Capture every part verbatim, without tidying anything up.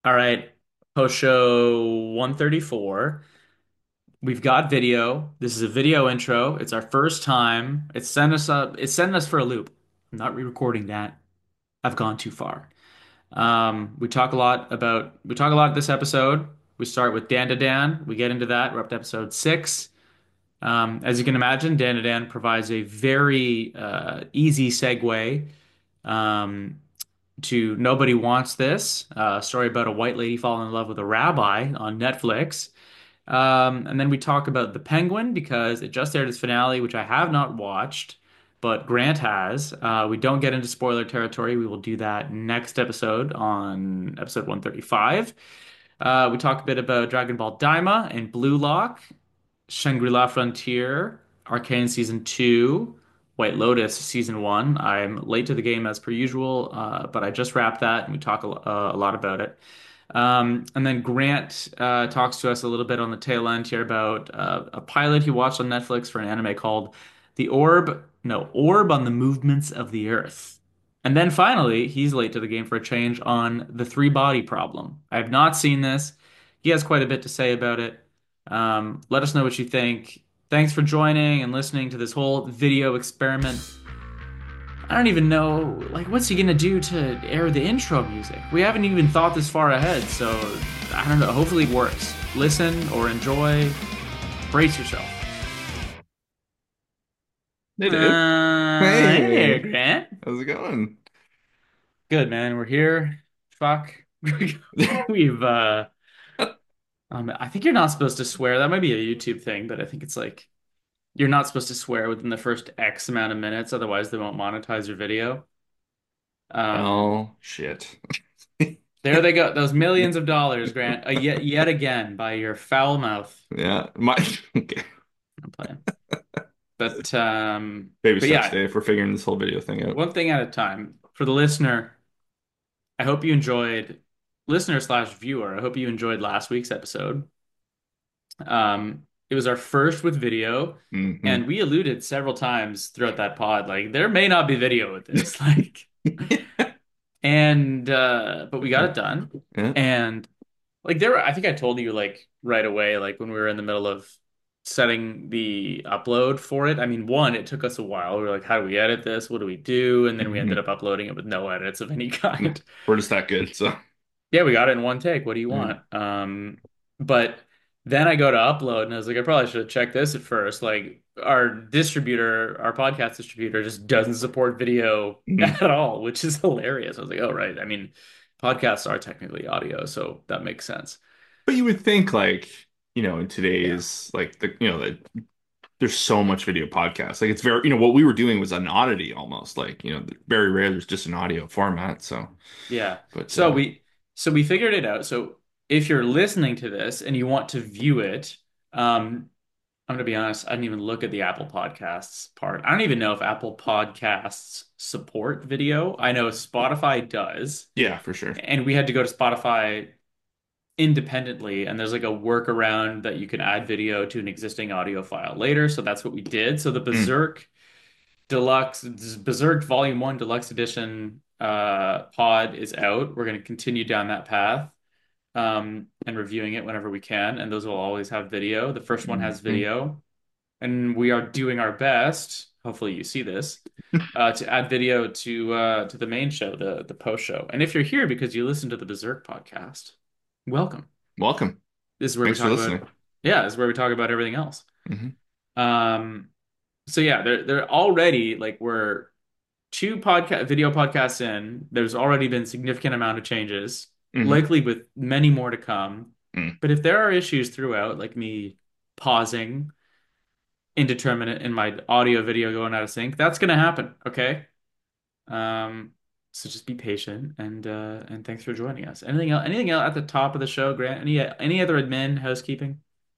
All right, post show one thirty-four. We've got video. This is a video intro. It's our first time. It's sent us up. It's sending us for a loop. I'm not re-recording that. I've gone too far. Um, we talk a lot about we talk a lot this episode. We start with Dan to Dan. We get into that. We're up to episode six. Um, as you can imagine, Dan to Dan provides a very uh, easy segue um, to Nobody Wants This, a story about a white lady falling in love with a rabbi on Netflix. Um, and then we talk about The Penguin because it just aired its finale, which I have not watched, but Grant has. Uh, we don't get into spoiler territory. We will do that next episode on episode one thirty-five. Uh, we talk a bit about Dragon Ball Daima and Blue Lock, Shangri-La Frontier, Arcane Season two, White Lotus Season one. I'm late to the game as per usual, uh, but I just wrapped that and we talk a, uh, a lot about it. Um, and then Grant uh, talks to us a little bit on the tail end here about uh, a pilot he watched on Netflix for an anime called The Orb, no, Orb on the Movements of the Earth. And then finally, he's late to the game for a change on the three body problem. I have not seen this. He has quite a bit to say about it. Um, let us know what you think. Thanks for joining and listening to this whole video experiment. I don't even know, like, what's he gonna do to air the intro music? We haven't even thought this far ahead, so I don't know. Hopefully it works. Listen or enjoy. Brace yourself. Hey, Dave. Uh, hey there, Hey, Grant. how's it going? Good, man. We're here. Fuck. We've, uh, um, I think you're not supposed to swear. That might be a YouTube thing, but I think it's like you're not supposed to swear within the first X amount of minutes, otherwise they won't monetize your video. Um, Oh, shit. there they go. Those millions of dollars, Grant, uh, yet yet again by your foul mouth. Yeah, my okay. I'm playing, but um, Baby but steps, yeah, Dave. We're figuring this whole video thing out. one thing at a time. For the listener, I hope you enjoyed listener slash viewer. I hope you enjoyed last week's episode. Um, it was our first with video, Hmm. and we alluded several times throughout that pod, like there may not be video with this, like, and uh, but we got it done, Yeah. and like there were, I think I told you like right away, like when we were in the middle of setting the upload for it. I mean, one, it took us a while. We were like, how do we edit this? What do we do? And then we ended Hmm. up uploading it with no edits of any kind. We're just that good, so. Yeah, we got it in one take. What do you Yeah. want? Um, but then I go to upload and I was like, I probably should have checked this at first. Like our distributor, our podcast distributor just doesn't support video Mhm. at all, which is hilarious. I was like, oh, right. I mean, podcasts are technically audio, so that makes sense. But you would think, like, you know, in Yeah. today's, like, the, you know, the, there's so much video podcasts. Like, it's very, you know, what we were doing was an oddity almost. Like, you know, very rare there's just an audio format. So, Yeah. but, So uh, we so we figured it out. So if you're listening to this and you want to view it, um, I'm gonna be honest, I didn't even look at the Apple Podcasts part. I don't even know if Apple Podcasts support video. I know Spotify does, yeah, for sure. and we had to go to Spotify independently, and there's like a workaround that you can add video to an existing audio file later. So that's what we did. So the Mm. Berserk Deluxe, Berserk Volume One Deluxe Edition uh, pod is out. We're gonna continue down that path um, and reviewing it whenever we can, and those will always have video. The first one has Mhm. video and we are doing our best. Hopefully, you see this uh, to add video to uh, to the main show, the the post show. And if you're here because you listen to the Berserk podcast, welcome. Welcome. This is where we Thanks for talk about listening. yeah, this is where we talk about everything else. Hmm. Um, so yeah, they're they're already like we're two podcast video podcasts in. There's already been significant amount of changes, Hmm. likely with many more to come. Mm. But if there are issues throughout, like me pausing indeterminate in my audio video going out of sync. That's gonna happen, okay? Um, so just be patient and uh and thanks for joining us. Anything else anything else at the top of the show, Grant? Any any other admin housekeeping?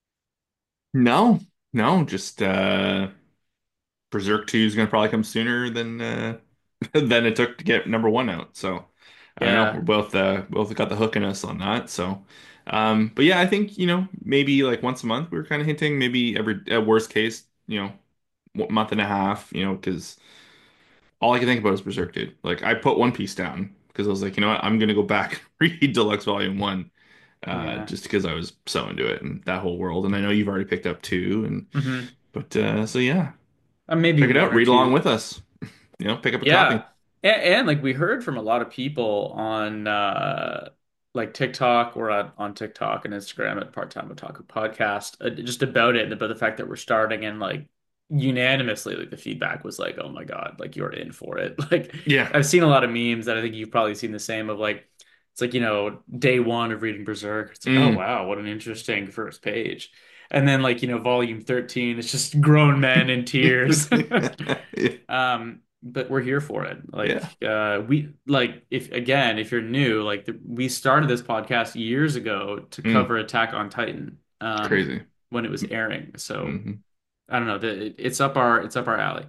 No, no, just uh Berserk two is gonna probably come sooner than uh than it took to get number one out. So I don't know. We're Yeah. both uh both got the hook in us on that. So um but yeah, I think, you know, maybe like once a month we were kind of hinting, maybe every at worst case, you know, one month and a half, you know, because all I can think about is Berserk, dude. Like I put One Piece down because I was like, you know what, I'm gonna go back and read Deluxe Volume One, uh, Yeah. just because I was so into it and that whole world. And I know you've already picked up two, and Hmm. but uh, so yeah, Uh, maybe check it one out, or read along two. with us. You know, pick up a Yeah. copy. And, and like we heard from a lot of people on uh like TikTok or on, on TikTok and Instagram at Part-Time Otaku Podcast uh, just about it and about the fact that we're starting and like unanimously like the feedback was like, oh my God, like you're in for it. Like Yeah. I've seen a lot of memes that I think you've probably seen the same of like it's like, you know, day one of reading Berserk. It's like, oh Mm. wow, what an interesting first page. And then like, you know, volume thirteen, it's just grown men in tears. Um, but we're here for it. Like, Yeah. uh, we like if again, if you're new, like the, we started this podcast years ago to Mm. cover Attack on Titan, It's um, crazy. when it was airing. So Hmm. I don't know, the, it's up our it's up our alley.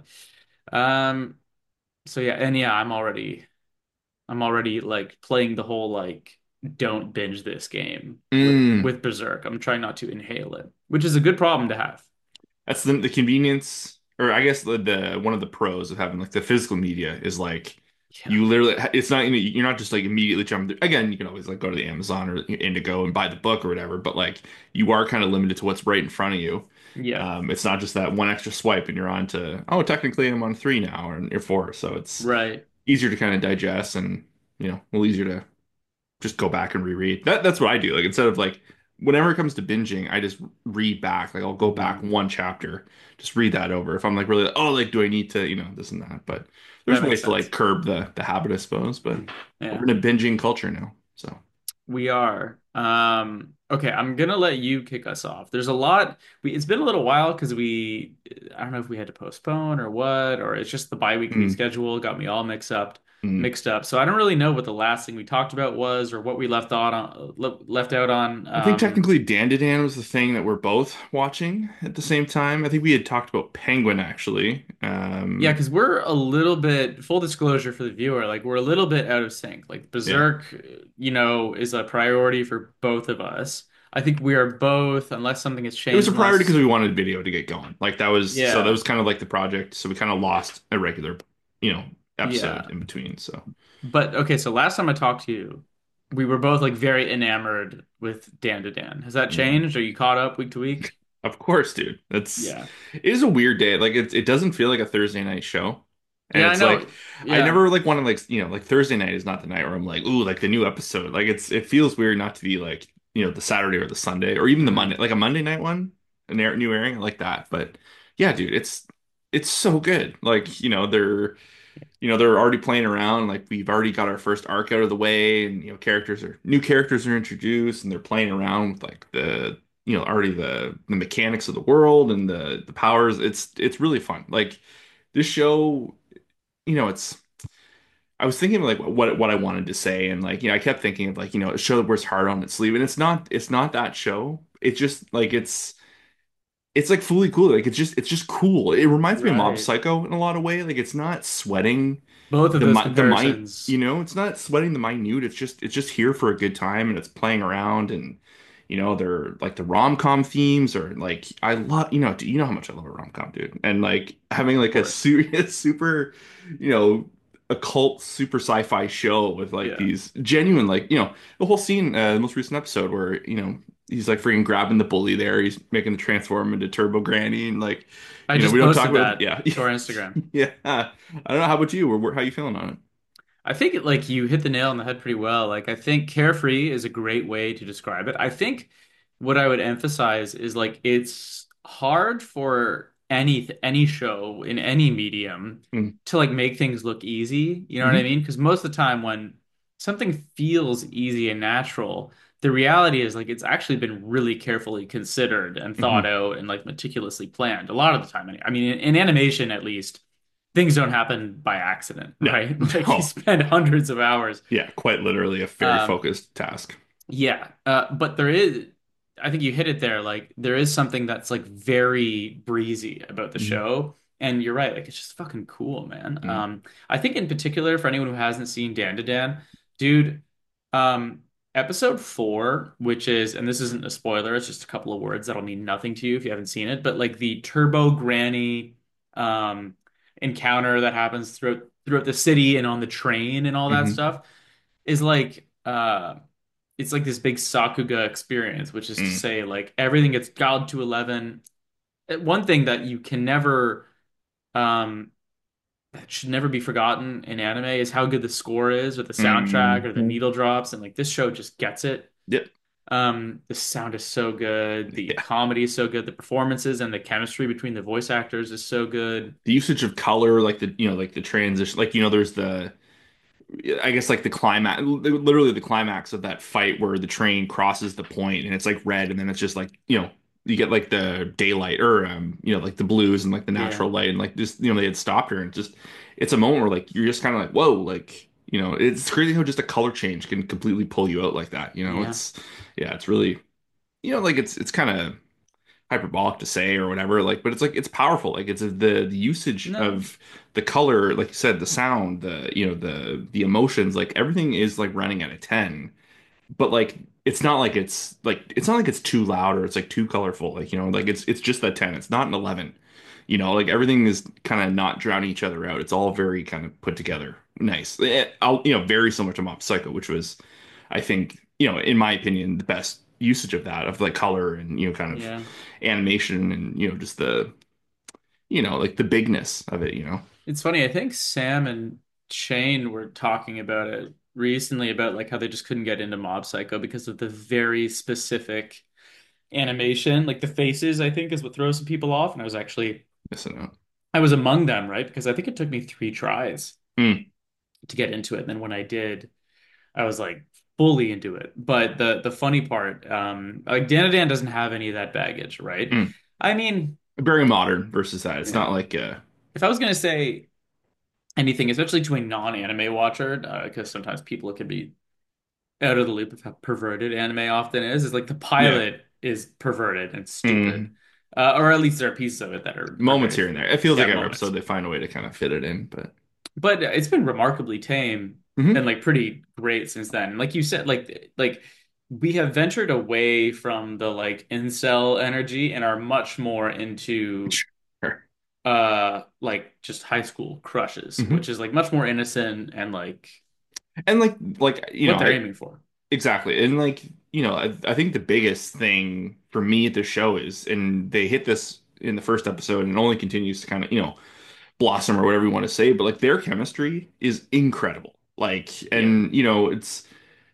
Um, so yeah, and yeah, I'm already I'm already like playing the whole like don't binge this game with Mm. with Berserk. I'm trying not to inhale it, which is a good problem to have. That's the the convenience, or I guess the, the one of the pros of having like the physical media is like Yeah. you literally it's not, you know, you're not just like immediately jumping through. Again, you can always like go to the Amazon or Indigo and buy the book or whatever, but like you are kind of limited to what's right in front of you. Yeah. Um, it's not just that one extra swipe and you're on to, oh, technically I'm on three now or you're four, so it's Right. easier to kind of digest and, you know, a little easier to just go back and reread. That that's what I do. Like instead of like whenever it comes to binging, I just read back. Like I'll go back Mhm. one chapter, just read that over. If I'm like really, oh, like do I need to, you know, this and that. But there's That makes ways to sense. like curb the the habit, I suppose. But we're Yeah. in a binging culture now. So We are. Um, okay, I'm gonna let you kick us off. There's a lot. We It's been a little while because we I don't know if we had to postpone or what, or it's just the bi-weekly mm, schedule got me all mixed up, mm. mixed up. So I don't really know what the last thing we talked about was or what we left out on le- left out on. I think Um, technically Dandadan was the thing that we're both watching at the same time. I think we had talked about Penguin actually. yeah, Um, because we're a little bit, full disclosure for the viewer, like we're a little bit out of sync. Like yeah. Berserk, you know, is a priority for both of us. I think we are both, unless something has It was changed a in the priority because last. we wanted video to get going. Like that was so that Yeah. was kind of like the project. So we kind of lost a regular, you know, episode Yeah. in between. So But okay, so last time I talked to you, we were both like very enamored with Dan to Dan. Has that mm. changed? Are you caught up week to week? Of course, dude. That's Yeah. it is a weird day. Like it it doesn't feel like a Thursday night show. And Yeah, I it's like know. I Yeah. never like want to like, you know, like Thursday night is not the night where I'm like, ooh, like the new episode. Like it's it feels weird not to be like, you know, the Saturday or the Sunday or even the Monday, Hmm. like a Monday night one, an air, new airing. I like that. But yeah, dude, it's it's so good. Like, you know, they're you know, they're already playing around. Like we've already got our first arc out of the way, and you know, characters are new characters are introduced, and they're playing around with like the you know already the the mechanics of the world and the the powers. It's it's really fun. Like this show, you know, it's. I was thinking of like what what I wanted to say, and like you know, I kept thinking of like you know, a show that wears hard on its sleeve, and it's not it's not that show. It's just like it's it's like fully cool. Like it's just it's just cool. It reminds me of Mob Right. Psycho in a lot of way. Like it's not sweating Both of the those mi- the might, comparisons. you know, it's not sweating the minute. It's just it's just here for a good time and it's playing around and you know they're like the rom-com themes or like I love you know you know how much I love a rom-com, dude, and like having Of like a course. serious super you know occult super sci-fi show with like Yeah. these genuine like you know the whole scene uh, the most recent episode where you know he's like freaking grabbing the bully there, he's making the transform into Turbo Granny and like I you know just we don't talk posted about that yeah to our Instagram. yeah I don't know how about you, or how you feeling on it? I think it, like you hit the nail on the head pretty well. Like I think carefree is a great way to describe it. I think what I would emphasize is like it's hard for any any show in any medium Mm. to like make things look easy. You know what I Hmm. mean? Because most of the time when something feels easy and natural, the reality is like it's actually been really carefully considered and thought Hmm. out and like meticulously planned a lot of the time. I mean, in, in animation at least things don't happen by accident, No. right? Like you Oh, spend hundreds of hours. yeah, quite literally a very Um, focused task. yeah, uh, but there is, I think you hit it there. Like there is something that's like very breezy about the Hmm. show, and you're right. Like it's just fucking cool, man. Hmm. Um, I think in particular for anyone who hasn't seen Dan to Dan, dude, um, episode four, which is, and this isn't a spoiler, it's just a couple of words that'll mean nothing to you if you haven't seen it, but like the Turbo Granny, um, encounter that happens throughout throughout the city and on the train and all that Hmm. stuff. is like uh it's like this big Sakuga experience, which is to Mm, say like everything gets dialed to eleven. Uh, One thing that you can never um that should never be forgotten in anime is how good the score is, or the soundtrack, mm, or the mm. needle drops, and like this show just gets it. Yep. Um, the sound is so good, the Yeah. comedy is so good, the performances and the chemistry between the voice actors is so good. The usage of color, like the you know, like the transition, like you know, there's the I guess like the climax, literally the climax of that fight where the train crosses the point and it's like red, and then it's just like you know you get like the daylight or um you know like the blues and like the Yeah. natural light and like just you know they had stopped her and just it's a moment where like you're just kind of like whoa like you know it's crazy how just a color change can completely pull you out like that. You know Yeah. it's yeah it's really you know like it's it's kind of hyperbolic to say or whatever like but it's like it's powerful like it's a, the the usage No. of the color like you said the sound the you know the the emotions like everything is like running at a ten but like it's not like it's like it's not like it's too loud or it's like too colorful like you know like it's it's just that ten it's not an eleven you know like everything is kind of not drowning each other out it's all very kind of put together nice Eh, I'll you know very similar to Mob Psycho which was I think you know in my opinion the best usage of that of like color and you know kind of Yeah. animation and you know just the you know like the bigness of it you know It's funny. I think Sam and Shane were talking about it recently about like how they just couldn't get into Mob Psycho because of the very specific animation. Like the faces, I think, is what throws some people off. And I was actually missing out. I was among them, right? Because I think it took me three tries Mm, to get into it. And then when I did, I was like fully into it. But the the funny part, um, like Danadan doesn't have any of that baggage, right? mm. I mean, Very modern versus that it's not yeah. like uh If I was gonna say anything, especially to a non-anime watcher, because sometimes people can be out of the loop of how perverted anime often is, is like the yeah. pilot is perverted and stupid. Mm. Uh, or at least there are pieces of it that are, are Moments very here and there. funny. It feels like Yeah, every episode moments. they find a way to kind of fit it in, but But it's been remarkably tame and hmm like pretty great since then. And like you said, like like we have ventured away from the like incel energy and are much more into sure. uh like just high school crushes, Hmm. which is like much more innocent and like And like like you know, what they're I aiming for. exactly. And like, you know, I, I think the biggest thing for me at the show is and they hit this in the first episode and it only continues to kind of, you know, blossom or whatever you want to say, but like their chemistry is incredible. Like Yeah. and you know, it's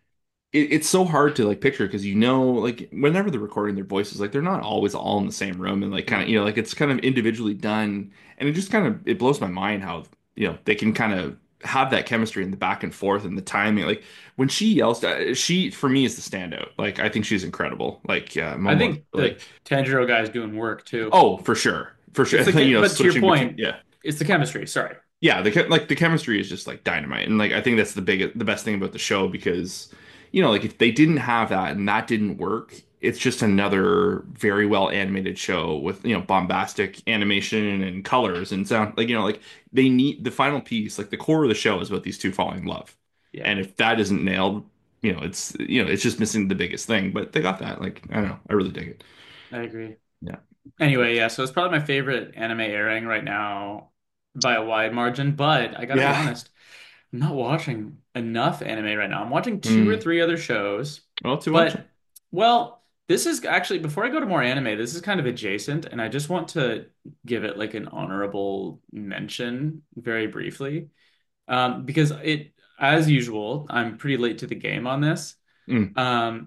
it, it's so hard to like picture because you know like whenever they're recording their voices like they're not always all in the same room and like kind of No. you know like it's kind of individually done and it just kind of it blows my mind how you know they can kind of have that chemistry and the back and forth and the timing like when she yells uh, she for me is the standout like I think she's incredible like uh, I Momo think like the Tanjiro guy is doing work too. oh for sure for sure It's the you che- know but to your switching between point, yeah it's the chemistry. Sorry. yeah, the che- like the chemistry is just like dynamite, and like I think that's the big the best thing about the show because you know like if they didn't have that and that didn't work, it's just another very well animated show with you know bombastic animation and colors and sound like you know like they need the final piece like the core of the show is about these two falling in love, Yeah, and if that isn't nailed, you know it's you know it's just missing the biggest thing, but they got that like I don't know I really dig it. I agree. Yeah. Anyway, yeah, so it's probably my favorite anime airing right now by a wide margin, but I gotta be Yeah. honest, I'm not watching enough anime right now. I'm watching two or Hmm. three other shows, Well, too much. but well, this is actually before I go to more anime, this is kind of adjacent, and I just want to give it like an honorable mention very briefly. Um, because it, as usual, I'm pretty late to the game on this. Mm. Um,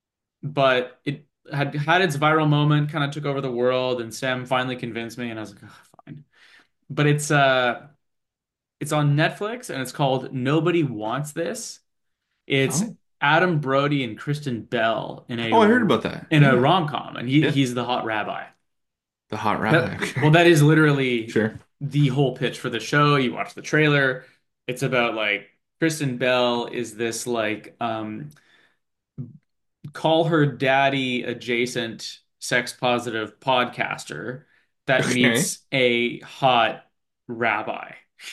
but it had had its viral moment, kind of took over the world, and Sam finally convinced me, and I was like, oh, fine. But it's uh it's on Netflix and it's called Nobody Wants This. It's Oh. Adam Brody and Kristen Bell in Oh, I heard a about that. in a Yeah. rom-com, and he Yeah. he's the hot rabbi. The hot rabbi. That, well, Okay. that is literally Sure. the whole pitch for the show. You watch the trailer. It's about like Kristen Bell is this like um call her daddy adjacent sex positive podcaster that Okay. meets a hot rabbi.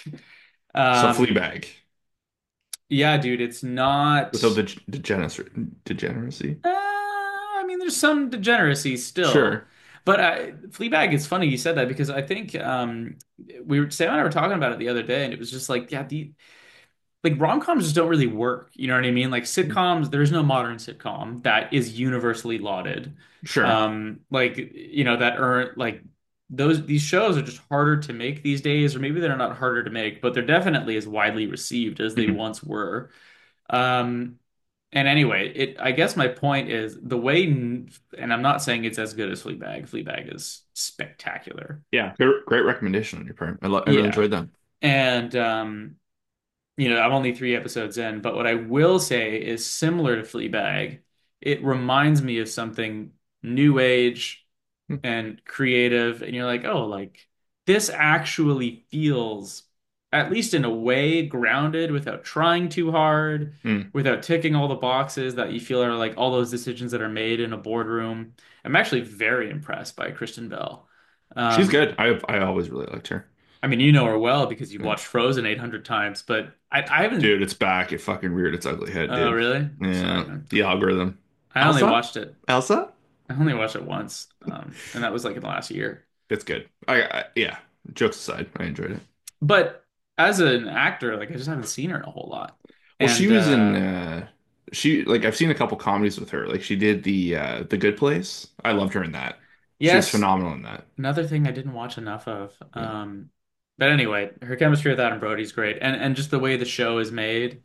So Um, Fleabag yeah, dude, it's not. without the degeneracy. Degeneracy. Uh, I mean, there's some degeneracy still, Sure. but I, Fleabag. It's funny you said that because I think um, we were Sam and I were talking about it the other day, and it was just like, yeah, the like rom-coms just don't really work. You know what I mean? Like sitcoms, there's no modern sitcom that is universally lauded. Sure. Um, like you know that earn like those these shows are just harder to make these days, or maybe they're not harder to make, but they're definitely as widely received as they Mhm. once were. Um, and anyway, it I guess my point is the way, and I'm not saying it's as good as Fleabag. Fleabag is spectacular. Yeah, great, great recommendation on your part. I, lo I really Yeah. enjoyed that. And um you know, I'm only three episodes in, but what I will say is similar to Fleabag. It reminds me of something new age Hmm. and creative, and you're like, oh, like this actually feels, at least in a way, grounded without trying too hard, Hmm. without ticking all the boxes that you feel are like all those decisions that are made in a boardroom. I'm actually very impressed by Kristen Bell. She's Um, good. I I always really liked her. I mean, you know her well because you've Yeah. watched Frozen eight hundred times, but I, I haven't. Dude, it's back. It fucking reared its ugly head, Oh, dude. really? Sorry, Yeah, man. the algorithm. I only Elsa? watched it. Elsa? I only watched it once, um, and that was like in the last year. It's good. I, I yeah. Jokes aside, I enjoyed it. But as an actor, like I just haven't seen her in a whole lot. Well, she And was in uh uh she like I've seen a couple comedies with her. Like she did the uh The Good Place. I loved her in that. She was yes, phenomenal in that. another thing I didn't watch enough of. Yeah. Um, but anyway, her chemistry with Adam Brody's great, and and just the way the show is made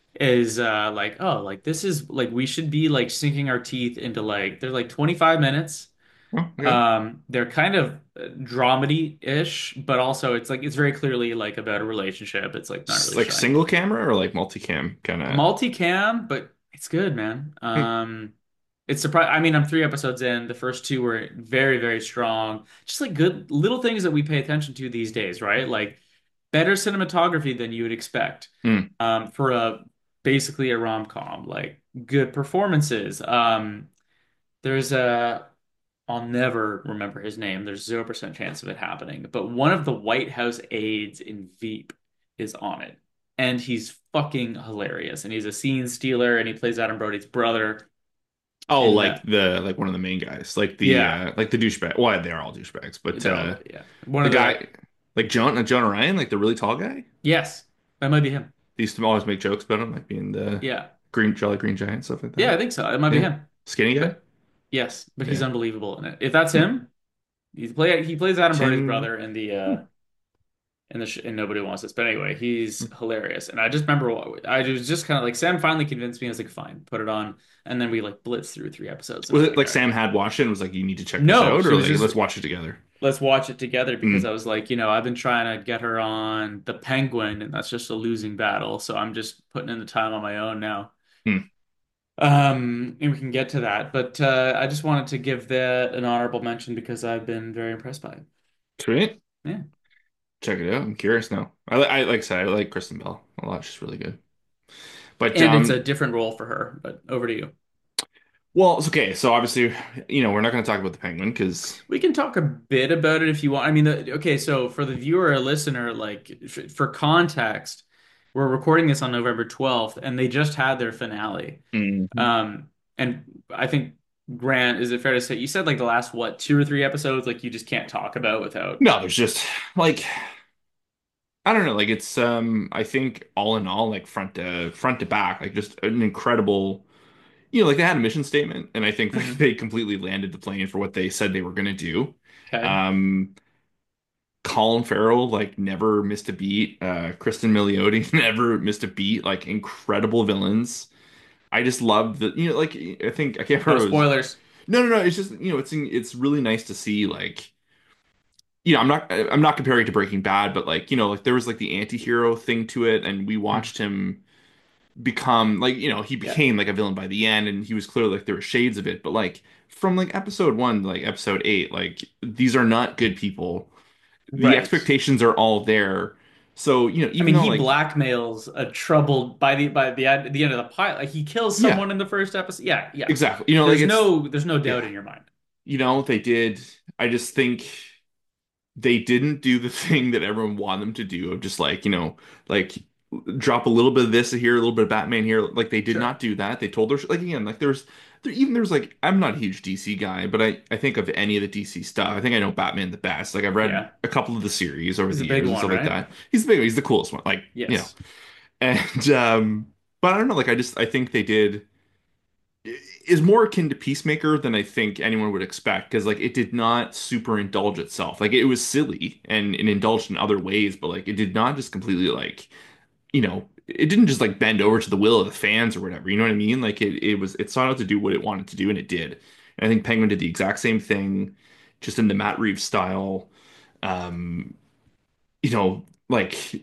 is uh like oh like this is like we should be like sinking our teeth into like they're like twenty-five minutes. Oh, okay. Um, they're kind of uh, dramedy-ish, but also it's like it's very clearly like about a relationship. It's like not S- really Like shying. single camera or like multicam kind of. Multicam, but it's good, man. Um, it's surprising. I mean, I'm three episodes in. The first two were very, very strong. Just like good little things that we pay attention to these days, right? Like better cinematography than you would expect um, for a basically a rom-com. Like good performances. Um, there's a I'll never remember his name. There's zero percent chance of it happening. But one of the White House aides in Veep is on it. And he's fucking hilarious. And he's a scene stealer and he plays Adam Brody's brother. Oh, And like uh, the like one of the main guys, like the yeah, uh like the douchebag. Well, they're all douchebags, but they're all, uh yeah. One the of the, guy like John uh, Jonah Ryan, like the really tall guy. yes, that might be him. They used to always make jokes about him, like being the Yeah. green Jolly Green Giant stuff like Yeah, that. I think so. It might be Yeah, him. skinny guy. But yes, but he's Yeah, unbelievable in it. If that's hmm. him, he's play he plays Adam Brody's Tim. brother in the uh Hmm. in the sh and nobody wants this. But anyway, he's hilarious. And I just remember what, I was just kind of like Sam finally convinced me. I was like, fine, put it on. And then we like blitzed through three episodes, and I Was was it like, like all right. Sam had watched it and was like, you need to check this No, out, she or was like just let's watch it together? let's watch it together because I Mm. was like, you know, I've been trying to get her on the Penguin, and that's just a losing battle. So I'm just putting in the time on my own now. Mm. Um, and we can get to that, but uh, I just wanted to give that an honorable mention because I've been very impressed by it. Sweet. Yeah, Check it out. I'm curious now. I, li- I like I said, I like Kristen Bell a lot. She's really good. But and it's a um, different role for her. But over to you. well, it's okay. So obviously, you know, we're not going to talk about the Penguin because We can talk a bit about it if you want. I mean, the, okay, so for the viewer or listener, like f- for context, we're recording this on November twelfth and they just had their finale. Um, and I think Grant, is it fair to say you said like the last what, two or three episodes like you just can't talk about without no, there's just like I don't know, like it's um I think all in all, like front to front to back, like just an incredible, you know, like they had a mission statement, and I think like Mhm. they completely landed the plane for what they said they were going to do. Okay. Um, Colin Farrell like never missed a beat. Uh, Kristen Milioti never missed a beat. Like incredible villains. I just loved the, you know, like I think I can't No remember. It was spoilers. no, no, no. It's just you know, it's it's really nice to see like you know, I'm not I'm not comparing it to Breaking Bad, but like you know, like there was like the anti-hero thing to it, and we Mhm. watched him become like you know he Yeah. became like a villain by the end, and he was clearly like there were shades of it, but like from like episode one to like episode eight, like these are not good people. The Right. expectations are all there. So, you know, I even mean, though he like blackmails a troubled by the by the end, the end of the pilot. Like he kills yeah, someone in the first episode. Yeah, yeah. exactly. You know, like There's it's no there's no doubt yeah. in your mind. You know, they did I just think they didn't do the thing that everyone wanted them to do of just like, you know, like drop a little bit of this here, a little bit of Batman here. Like they did Sure. not do that. They told her like again, like there's there even there's like I'm not a huge D C guy, but I I think of any of the D C stuff. I think I know Batman the best. Like I've read Yeah. a couple of the series over He's the a big years and one, stuff like right? that. He's the big, he's the coolest one. Like, you know. Yes. And um, but I don't know. Like I just I think they did is more akin to Peacemaker than I think anyone would expect because like it did not super indulge itself. Like it was silly and, and indulged in other ways, but like it did not just completely like you know it didn't just like bend over to the will of the fans or whatever. You know what I mean? Like it it was it sought out to do what it wanted to do and it did. And I think Penguin did the exact same thing, just in the Matt Reeves style. Um, you know, like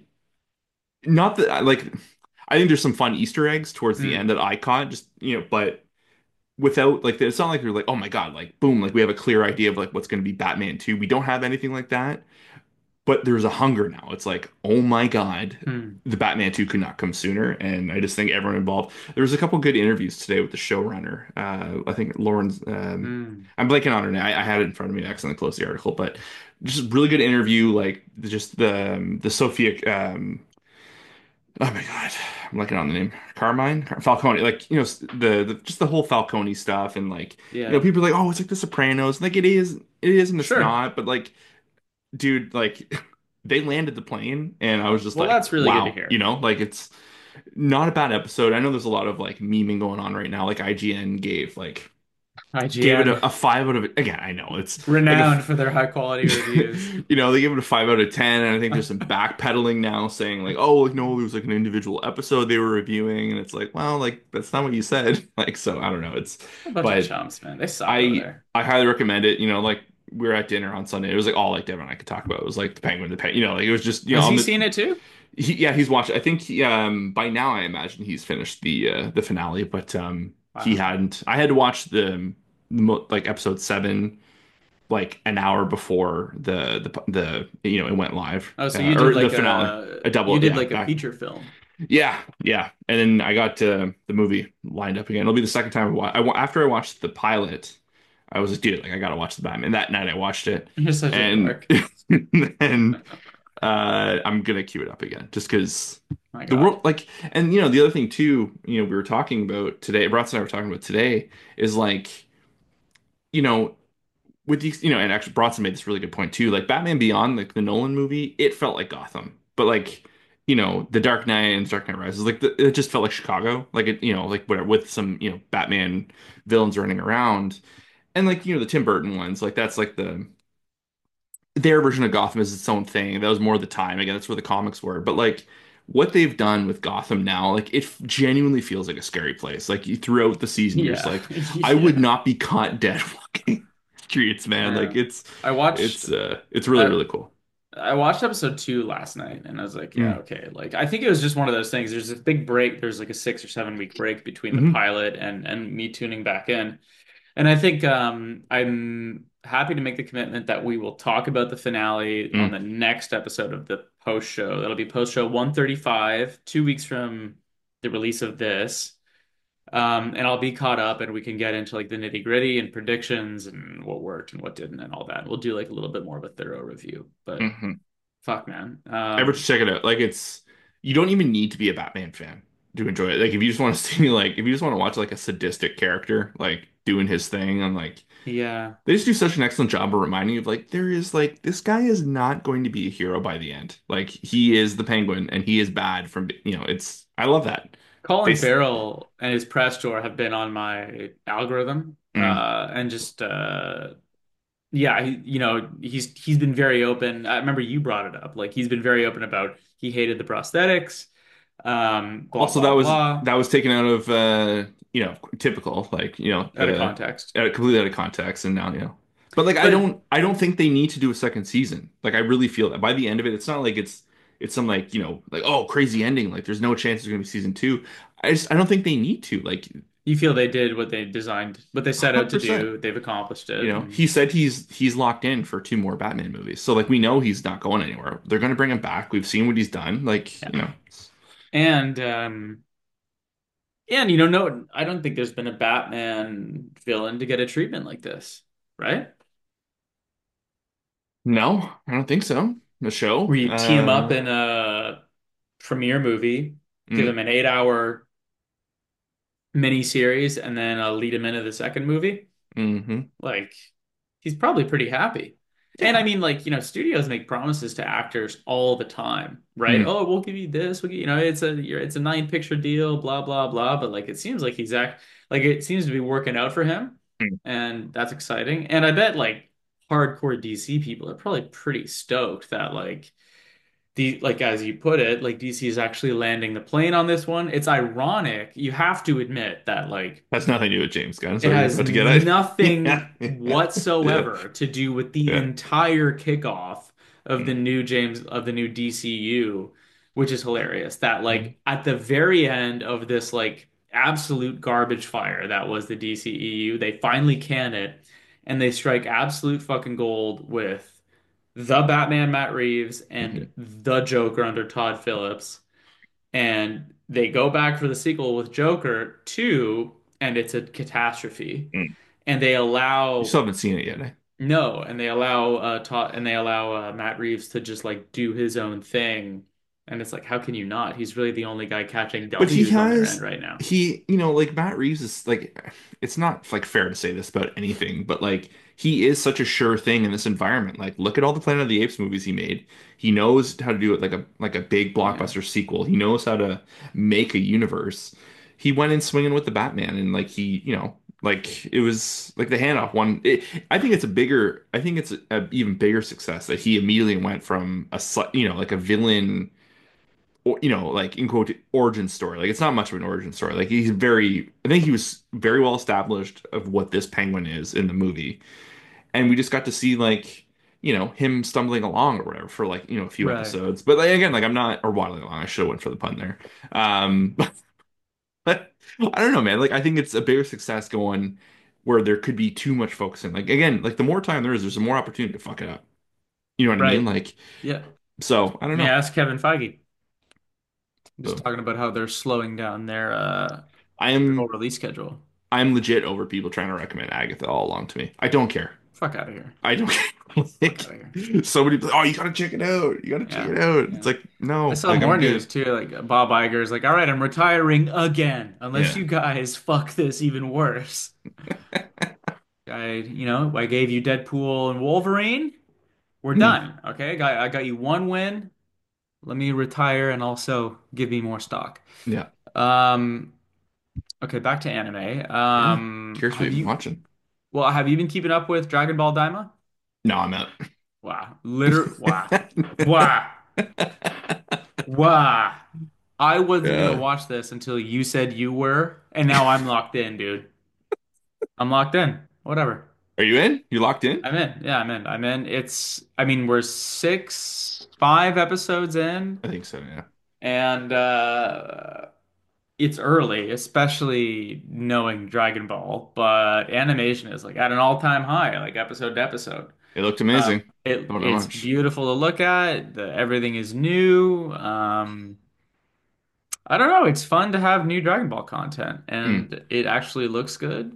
not that like I think there's some fun Easter eggs towards the end Mm, that I caught, just you know, but without like it's not like you're like, oh my God, like boom, like we have a clear idea of like what's going to be Batman two. We don't have anything like that, but there's a hunger now. It's like, oh my God, mm, the Batman two could not come sooner. And I just think everyone involved. There was a couple good interviews today with the showrunner. Uh, I think Lauren's. Um, mm. I'm blanking on her name. I, I had it in front of me. I accidentally closed the article, but just really good interview. Like just the um, the Sophia. Um, Oh my God, I'm blanking on the name. Carmine? Car- Falcone. Like, you know, s- the, the just the whole Falcone stuff and like, you know, Yeah, people are like, "Oh, it's like The Sopranos." Like it is, it is and it's sure. not, but like, dude, like they landed the plane and I was just Well, like, that's really good to "Wow." You hear. know, like it's not a bad episode. I know there's a lot of like memeing going on right now. Like I G N gave like gave it I G N, a, a five out of again, I know it's like a renowned for their high quality reviews. you know, they give it a five out of ten, and I think there's some backpedaling now saying like, oh, like no, it was like an individual episode they were reviewing, and it's like, well, like that's not what you said. Like, so I don't know. It's A bunch of but chumps, man. They suck over I there. I highly recommend it. You know, like we were at dinner on Sunday. It was like all like Devin and I could talk about. It was like the Penguin, the Penguin, you know, like it was just you know Has on he the seen it too? he, yeah, he's watched. I think he, um by now I imagine he's finished the uh, the finale, but um he Wow. hadn't. I had to watch the, the mo- like episode seven like an hour before the the the you know it went live Oh, so uh, you did or the like finale. a A you double, did yeah, like a back. feature film. Yeah, yeah. And then I got uh, the movie lined up again. It'll be the second time I, wa- I wa- after I watched the pilot. I was like, dude, like I gotta watch the Batman. And that night I watched it, You're such a and dork. then uh, I'm gonna queue it up again just because My the God. world like and you know the other thing too. You know we were talking about today. Bronson and I were talking about today is like you know with these, you know, and actually Bronson made this really good point too. Like Batman Beyond, like the Nolan movie, it felt like Gotham, but like, you know, The Dark Knight and Dark Knight Rises, like the, it just felt like Chicago, like it, you know, like whatever with some, you know, Batman villains running around, and like you know the Tim Burton ones, like that's like the their version of Gotham is its own thing. That was more the time. Again, that's where the comics were, but like. What they've done with Gotham now, like it genuinely feels like a scary place. Like you, throughout the season, you're just Yeah. like, I would Yeah. not be caught dead walking streets, man. Like Yeah. it's I watched it's uh it's really I really cool. I watched episode two last night and I was like, yeah, Mm. okay. Like I think it was just one of those things. There's a big break. There's like a six or seven week break between the Hmm. pilot and and me tuning back in. And I think um, I'm happy to make the commitment that we will talk about the finale on Mm. the next episode of the post show. That'll be post show one thirty-five, two weeks from the release of this. Um, and I'll be caught up and we can get into like the nitty gritty and predictions and what worked and what didn't and all that. We'll do like a little bit more of a thorough review. But Hmm. fuck, man. Ever Um, check it out. Like it's you don't even need to be a Batman fan to enjoy it. Like if you just want to see like if you just want to watch like a sadistic character like doing his thing and like yeah. they just do such an excellent job of reminding you of like there is like this guy is not going to be a hero by the end. Like he is the Penguin and he is bad from you know it's I love that. They Colin s- Farrell and his press tour have been on my algorithm. mm, Uh, and just uh yeah, he, you know, he's he's been very open. I remember you brought it up. Like he's been very open about he hated the prosthetics, um, blah also that blah was blah, that was taken out of uh you know typical like you know out of the context. uh, completely out of context and now you know but like I But don't I don't think they need to do a second season like I really feel that by the end of it it's not like it's it's some like you know like oh crazy ending like there's no chance there's gonna be season two. I just I don't think they need to like you feel they did what they designed, what they set out to one hundred percent. do. They've accomplished You it, know and he said he's he's locked in for two more Batman movies so like we know he's not going anywhere. They're gonna bring him back. We've seen what he's done like you yeah, know and um, and you know, no, I don't think there's been a Batman villain to get a treatment like this, right? no I don't think so the show Where you tee him up uh in a premiere movie, give mm, him an eight hour mini series, and then uh, lead him into the second movie. hmm Like, he's probably pretty happy. And I Yeah. mean, like, you know, studios make promises to actors all the time, right? Mm. Oh, we'll give you this. We'll give, you know, it's a you're, it's a nine picture deal, blah blah blah. But like, it seems like he's act like it seems to be working out for him, Mm. and that's exciting. And I bet like hardcore D C people are probably pretty stoked that like the like as you put it, like D C is actually landing the plane on this one. It's ironic. You have to admit that like Has nothing to do with James Gunn. Is it what you're has about to get at. Yeah. nothing Yeah. Yeah. whatsoever to do with the Yeah. entire kickoff of the Mm. new James of the new D C U, which is hilarious. That Mm. like at the very end of this like absolute garbage fire that was the D C E U, they finally can it and they strike absolute fucking gold with the Batman Matt Reeves and Mhm. the Joker under Todd Phillips, and they go back for the sequel with Joker two, and it's a catastrophe. Mm. And they You allow still haven't seen it yet, eh? no, and they allow uh Todd and they allow uh, Matt Reeves to just like do his own thing. And it's like, how can you not? He's really the only guy catching But he W's on their end has right now. he, you know, like Matt Reeves is like it's not like fair to say this about anything, but like he is such a sure thing in this environment. Like look at all the Planet of the Apes movies he made. He knows how to do it like a like a big Yeah. blockbuster sequel. He knows how to make a universe. He went in swinging with the Batman and like he, you know, like it was like the handoff one. It, I think it's a bigger, I think it's a, a even bigger success that he immediately went from a, sli- you know, like a villain or you know, like in quote origin story. Like it's not much of an origin story. Like he's very I think he was very well established of what this penguin is in the movie. And we just got to see like, you know, him stumbling along or whatever for like, you know, a few Right. episodes. But like again, like I'm not or waddling along. I should have went for the pun there. Um but I don't know, man. Like I think it's a bigger success going where there could be too much focusing. Like again, like the more time there is, there's more opportunity to fuck it up. You know what I mean? Right. Like Yeah. so I don't Yeah, know. ask Kevin Feige. Just So talking about how they're slowing down their uh I their whole am release schedule. I'm legit over people trying to recommend Agatha all along to me. I don't care. Fuck out of here. I don't care. Fuck out Like of here. somebody, oh, you gotta check it out. You gotta check Yeah. it out. It's Yeah. like I no, saw like more I'm news good. too. Like Bob Iger's like, all right, I'm retiring again, unless Yeah, you guys fuck this even worse. I, you know, I gave you Deadpool and Wolverine. We're Hmm. done. Okay, got I got you one win. Let me retire and also give me more stock. Yeah, Um, okay, back to anime. yeah. Um, Curious what have you've been you, watching. well, have you been keeping up with Dragon Ball Daima? No, I'm out. Wow, liter, wow, wow, wow. I wasn't gonna Yeah. watch this until you said you were, and now I'm locked in, dude. I'm locked in. Whatever. Are you in? You locked in? I'm in. Yeah, I'm in. I'm in. It's, I mean, we're six, five episodes in, I think so. Yeah. and uh it's early, especially knowing Dragon Ball, but animation is like at an all-time high, like episode to episode. It looked Um, amazing. it Not that it's much. beautiful to look at. The, everything is new. Um, I don't know. It's fun to have new Dragon Ball content, Hmm. and it actually looks good.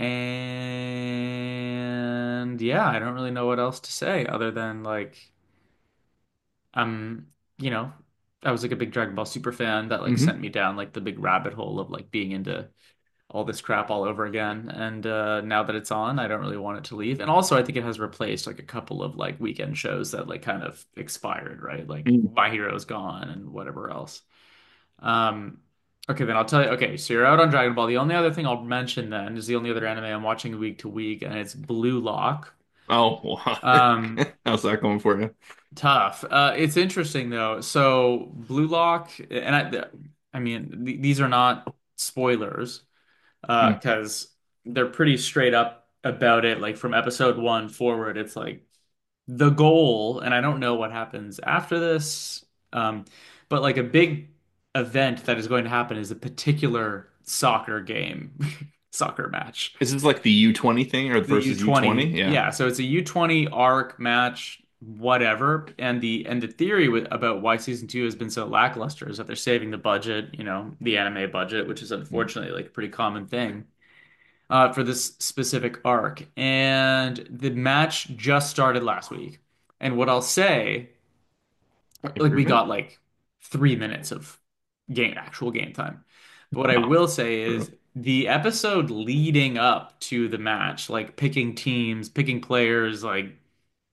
And yeah, I don't really know what else to say other than like, um, you know, I was like a big Dragon Ball Super fan that like Mm-hmm. sent me down like the big rabbit hole of like being into all this crap all over again. And uh, now that it's on, I don't really want it to leave. And also, I think it has replaced like a couple of like weekend shows that like kind of expired, right? Like Mm. My Hero's Gone and whatever else. Um, okay, then I'll tell you. Okay, so you're out on Dragon Ball. The only other thing I'll mention then is the only other anime I'm watching week to week, and it's Blue Lock. Oh, wow. Um, How's that going for you? Tough. Uh, it's interesting though. So Blue Lock, and I, I mean, th these are not spoilers, uh, Hmm. because they're pretty straight up about it. Like from episode one forward, it's like the goal, and I don't know what happens after this. Um, but like a big event that is going to happen is a particular soccer game, soccer match. Is this like the U twenty thing or The versus U twenty? U twenty, Yeah. yeah. So it's a U twenty arc match, whatever. And the and the theory with, about why season two has been so lackluster is that they're saving the budget, you know, the anime budget, which is Hmm. unfortunately like a pretty common thing uh, for this specific arc. And the match just started last week. And what I'll say, like we Improvement? got like three minutes of game actual game time. But what I Oh, will say true. is the episode leading up to the match, like picking teams, picking players, like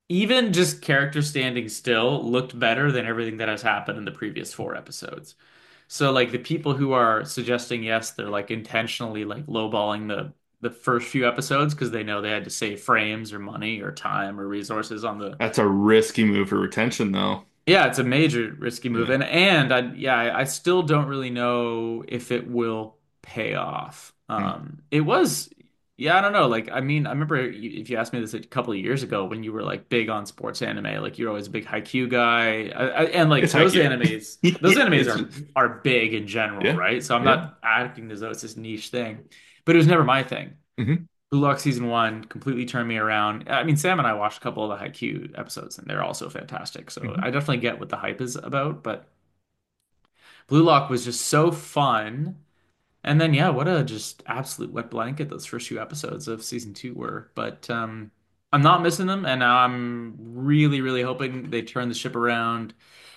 even just character standing still looked better than everything that has happened in the previous four episodes. So like the people who are suggesting yes, they're like intentionally like lowballing the the first few episodes because they know they had to save frames or money or time or resources on the. That's a risky move for retention, though. Yeah, it's a major risky move, Yeah. and and I yeah, I, I still don't really know if it will pay off. Hmm. Um, it was, yeah, I don't know. Like, I mean, I remember you- if you asked me this a couple of years ago when you were like big on sports anime, like you're always a big Haikyuu guy, I, I, and like It's those Haikyuu. animes, those Yeah, animes it's are just, are big in general, yeah, right? So I'm yeah. not acting as though it's this niche thing, but it was never my thing. Hmm. Blue Lock season one completely turned me around. I mean, Sam and I watched a couple of the Haikyuu episodes, and they're also fantastic. So Hmm. I definitely get what the hype is about. But Blue Lock was just so fun. And then, yeah, what a just absolute wet blanket those first few episodes of season two were. But um, I'm not missing them, and I'm really, really hoping they turn the ship around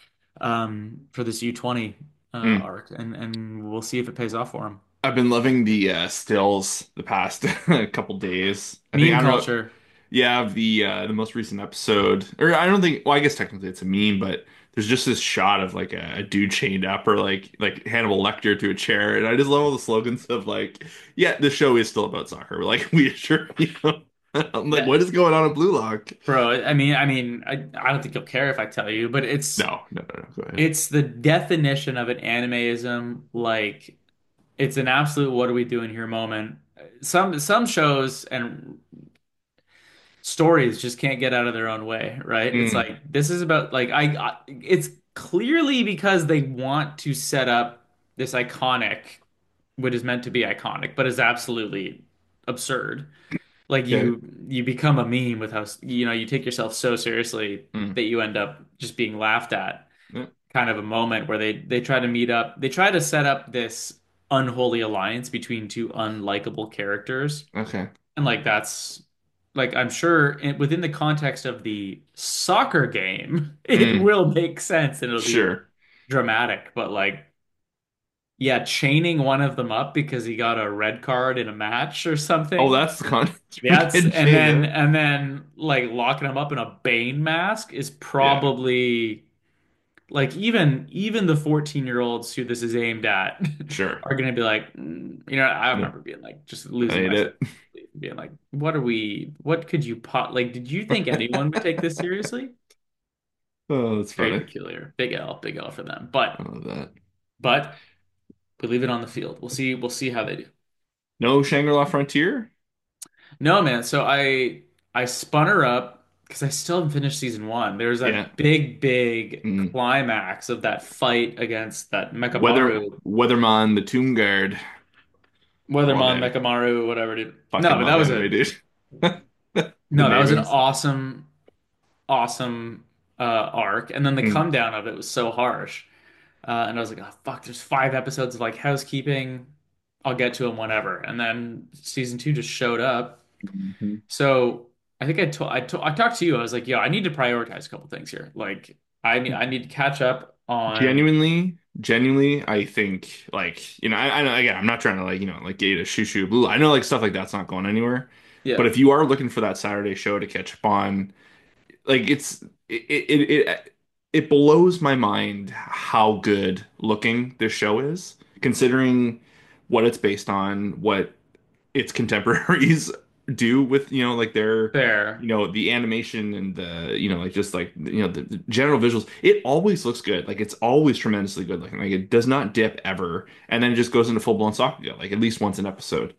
um, for this U twenty uh, Mm. arc, and and we'll see if it pays off for them. I've been loving the uh, stills the past couple days. I think Meme I don't know. culture. Yeah, the uh, the most recent episode, or I don't think. Well, I guess technically it's a meme, but there's just this shot of like a, a dude chained up, or like like Hannibal Lecter to a chair, and I just love all the slogans of like, yeah, the show is still about soccer. Like we assure you. I'm like, Yeah, what is going on in Blue Lock? bro. I mean, I mean, I, I don't think you'll care if I tell you, but it's No, no, no, no. Go ahead. it's the definition of an animeism. Like, it's an absolute "what are we doing here" moment. Some some shows and stories just can't get out of their own way, right? It's Mm, like this is about like I, I it's clearly because they want to set up this iconic, what is meant to be iconic, but is absolutely absurd. Like okay. you you become a meme with how you know you take yourself so seriously Mm, that you end up just being laughed at. yeah, Kind of a moment where they they try to meet up. They try to set up this unholy alliance between two unlikable characters, okay. and like that's like I'm sure in, within the context of the soccer game, it Mm, will make sense and it'll be sure. dramatic. But like, yeah, chaining one of them up because he got a red card in a match or Oh, something. that's the context for That's getting and chained then up. and then like locking him up in a Bane mask is Yeah, probably like even even the fourteen year olds who this is aimed at sure. are gonna be like, mm, you know, I No, remember being like just I losing hate my it. being like, what are we? What could you pot? Like, did you think anyone would take this seriously? Oh, that's Very funny. peculiar. Big L, big L for them. But I love that. but we leave it on the field. We'll see. We'll see how they do. No Shangri-La Frontier? No, man. So I I spun her up because I still haven't finished season one. There's Yeah. that big, big Mm. climax of that fight against that Weather Mechamaru, Weatherman, the Tomb Guard. Come on, Weathermon, man. Mechamaru, whatever, dude. No, Fucking but that love was anime, a dude. The no, that was an namings. awesome, awesome uh arc. And then the Mm. come down of it was so harsh. Uh, and I was like, oh, fuck, there's five episodes of like housekeeping. I'll get to them whenever. And then season two just showed up. Mhm. So I think I told I told I talked to you. I was like, yo, I need to prioritize a couple things here. Like I need I need to catch up on. Genuinely, genuinely, I think like you know, I, I know again, I'm not trying to like you know like get a shoo shoo blue. I know like stuff like that's not going anywhere. But Yeah, if you are looking for that Saturday show to catch up on, like it's it it it, it blows my mind how good looking this show is, considering what it's based on, what its contemporaries do with you know like their you fair, know the animation and the you know like just like you know the, the general visuals. It always looks good. Like it's always tremendously good looking. Like it does not dip ever, and then it just goes into full blown Sakuga like at least once an episode.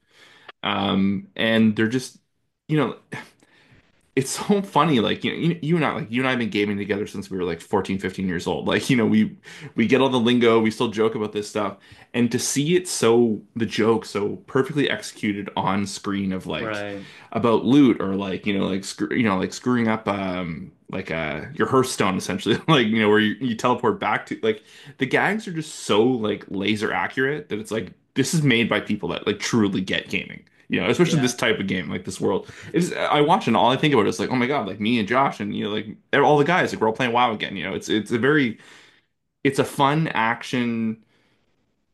Um, and they're just you know it's so funny like you know you, you and I like you and I have been gaming together since we were like fourteen, fifteen years old. Like you know we we get all the lingo, we still joke about this stuff, and to see it so the joke so perfectly executed on screen of like right, about loot or like you know like screw you know like screwing up um like uh your Hearthstone essentially like you know where you, you teleport back to like the gags are just so like laser accurate that it's like this is made by people that like truly get gaming. You know, especially this yeah, type of game, like this world. It's I watch it and all I think about is like, oh my God, like me and Josh and you know, like all the guys, like we're all playing WoW again. You know, it's it's a very it's a fun action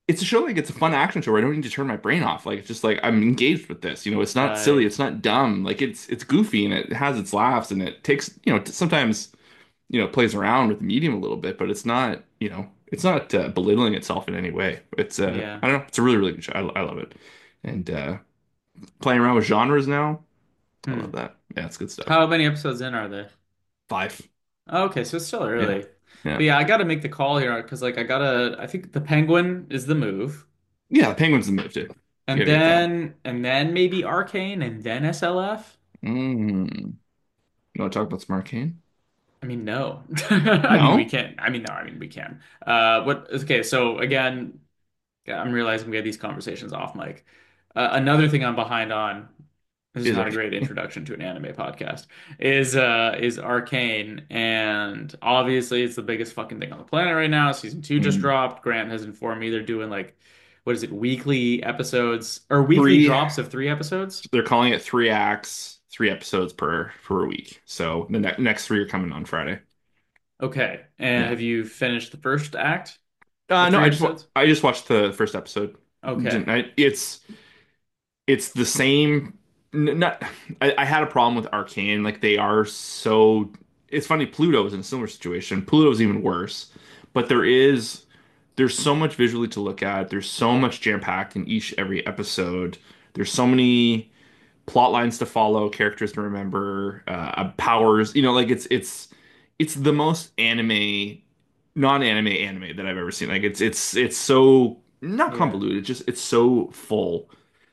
it's a show like it's a fun action show where I don't need to turn my brain off. Like it's just like I'm engaged with this. You know, it's not silly, Right. it's not dumb. Like it's it's goofy and it has its laughs and it takes, you know, sometimes, you know, plays around with the medium a little bit, but it's not, you know, it's not uh, belittling itself in any way. It's uh Yeah. I don't know, it's a really really good show. I, I love it. And uh playing around with genres now, I love Hmm. that. Yeah, it's good stuff. How many episodes in are there? Five. Okay, so it's still Yeah. early. Yeah. But yeah, I gotta make the call here because like I gotta I think the Penguin is the move. Yeah, Penguin's the move, dude. You And gotta get that. then and then maybe Arcane and then S L F. Mm. You want to talk about some Arcane? I mean, no. I mean, we No? can't. I mean, no, I mean, we can. Uh, what, okay, so again, yeah, I'm realizing we had these conversations off mic. Uh, another thing I'm behind on, this is Is not a great Arcane. introduction to an anime podcast, is uh is Arcane. And obviously it's the biggest fucking thing on the planet right now. Season two just Mm. dropped. Grant has informed me they're doing like, what is it, weekly episodes or weekly Three, drops of three episodes? they're calling it three acts, three episodes per per week. So the ne next three are coming on Friday. Okay. And Yeah. have you finished the first act? The Uh, no, three I just wa- episodes? I just watched the first episode. Okay. Didn't I? It's it's the same. n- Not I, I had a problem with Arcane. Like they are so. It's funny. Pluto is in a similar situation. Pluto is even worse. But there is there's so much visually to look at. There's so much jam packed in each every episode. There's so many plot lines to follow, characters to remember, uh, powers. You know, like it's it's it's the most anime, non-anime anime that I've ever seen. Like it's it's it's so not Yeah. convoluted. Just it's so full.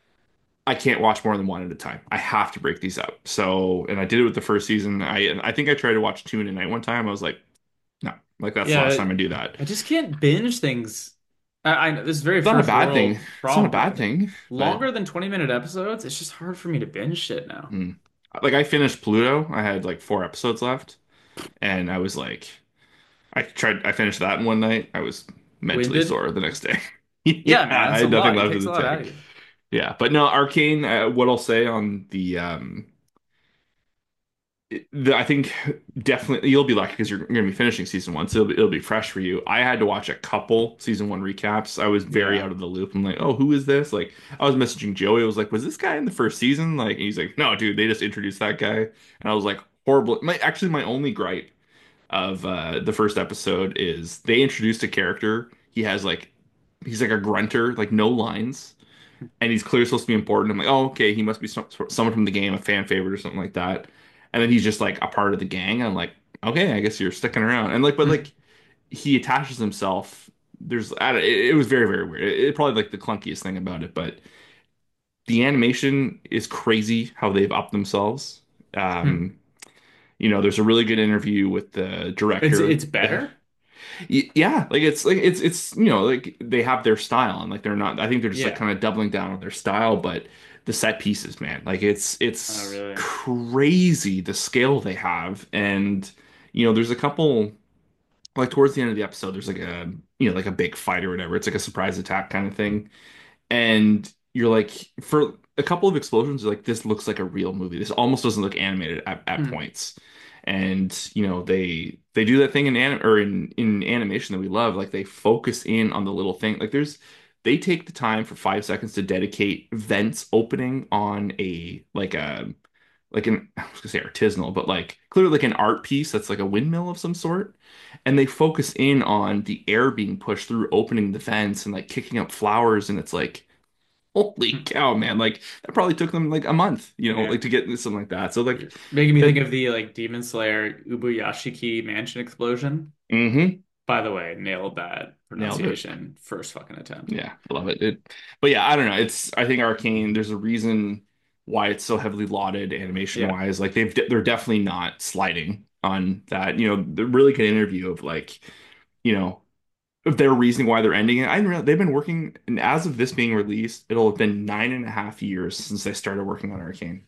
I can't watch more than one at a time. I have to break these up. So, and I did it with the first season. I I think I tried to watch two in a night one time. I was like, no, like that's the last Yeah. time I do that. I just can't binge things. I, I know this is a very It's not a first bad thing. world It's not a problem, bad but thing, but longer than twenty minute episodes, it's just hard for me to binge shit now. mm. Like I finished Pluto. I had like four episodes left, and I was like, I tried, I finished that in one night. I was mentally Winded? sore the next day. Yeah, Yeah, man, I it's a had nothing lot. It left in takes a the lot out tank. of you. Yeah, but no, Arcane, uh, what I'll say on the, um, it- the, I think definitely you'll be lucky because you're, you're going to be finishing season one, so it'll be, it'll be fresh for you. I had to watch a couple season one recaps. I was very Yeah. out of the loop. I'm like, oh, who is this? Like, I was messaging Joey. I was like, was this guy in the first season? Like, and he's like, no, dude, they just introduced that guy. And I was like, horrible. My, actually, my only gripe of uh, the first episode is they introduced a character. He has like he's like a grunter, like no lines, and he's clearly supposed to be important. I'm like, oh, okay, he must be some, someone from the game, a fan favorite or something like that. And then he's just like a part of the gang. I'm like, okay, I guess you're sticking around. And like, but like he attaches himself. There's, I don't- it, it was very very weird. It, it probably like the clunkiest thing about it, but the animation is crazy how they've upped themselves. Hmm. Um, you know, there's a really good interview with the It's director. it's The better? Y- Yeah, like it's like it's it's you know like they have their style and like they're not I think they're just like Yeah. kind of doubling down on their style, but the set pieces, man, like it's Oh, it's really? crazy the scale they have. And you know there's a couple like towards the end of the episode there's like a you know like a big fight or whatever. It's like a surprise attack kind of thing, and you're like for a couple of explosions you're like this looks like a real movie. This almost doesn't look animated at, at Hmm. points. And you know they they do that thing in anim or in in animation that we love. Like they focus in on the little thing. Like there's they take the time for five seconds to dedicate vents opening on a like a like an I was gonna say artisanal, but like clearly like an art piece that's like a windmill of some sort. And they focus in on the air being pushed through opening the vents and like kicking up flowers. And it's like, holy Hmm. cow, man! Like that probably took them like a month, you know, Yeah. like to get something like that. So like You're making me think that. of the like Demon Slayer Ubuyashiki mansion explosion. Hmm. By the way, nailed that Nailed it. pronunciation first fucking attempt. Yeah, love it, dude. But yeah, I don't know. It's I think Arcane. There's a reason why it's so heavily lauded animation Yeah. wise. Like they've they're definitely not sliding on that. You know, the really good interview of like you know of their reasoning why they're ending it. I didn't realize they've been working, and as of this being released, it'll have been nine and a half years since they started working on Arcane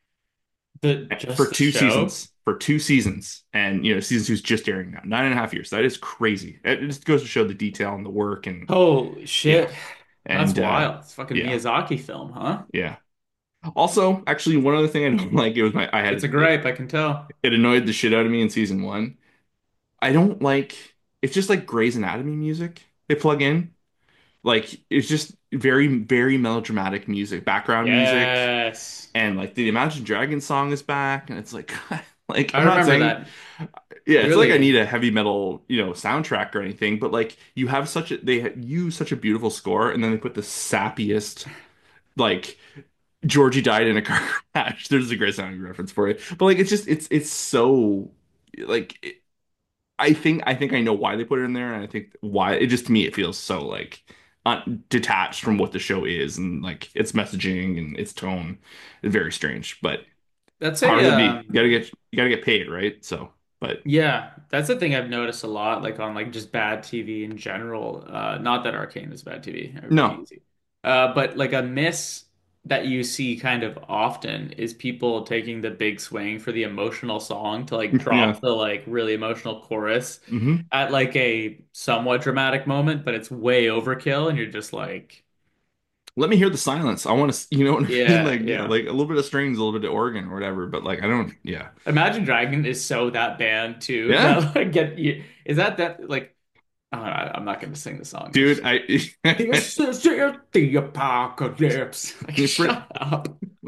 The for just the two show? seasons. For two seasons, and you know, season two is just airing now. Nine and a half years. That is crazy. It just goes to show the detail and the work, and Holy yeah, shit. That's and uh, wild. It's fucking yeah, Miyazaki film, huh? yeah. Also, actually, one other thing I don't like, it was my I It's a had it, gripe, I can tell. it annoyed the shit out of me in season one. I don't like it's just like Grey's Anatomy music they plug in. Like it's just very, very melodramatic music, background music, Yes. and like the Imagine Dragons song is back, and it's like, like I I'm not remember saying, that yeah, it's like I need clearly. a heavy metal, you know, soundtrack or anything, but like you have such a, they use such a beautiful score, and then they put the sappiest, like Georgie died in a car crash. There's a great sounding reference for it, but like it's just, it's, it's so, like. I think I think I know why they put it in there, and I think why it just to me it feels so like un detached from what the show is and like its messaging and its tone is very strange. But That's a powers that be, you gotta um get you gotta get paid, right? So, but yeah, that's the thing I've noticed a lot, like on like just bad T V in general. Uh, not that Arcane is bad T V, everybody no, easy. Uh, but like a miss that you see kind of often is people taking the big swing for the emotional song to like yeah, drop the like really emotional chorus hmm. at like a somewhat dramatic moment, but it's way overkill, and you're just like, Let me hear the silence. I want to, you know what I mean? yeah, Like, yeah, yeah. like a little bit of strings, a little bit of organ or whatever. But like, I don't, yeah, Imagine Dragon is so that band too yeah, that like get you. Is that that like? Oh, I, I'm not going to sing the song. dude, I, This is the apocalypse. Like, shut up.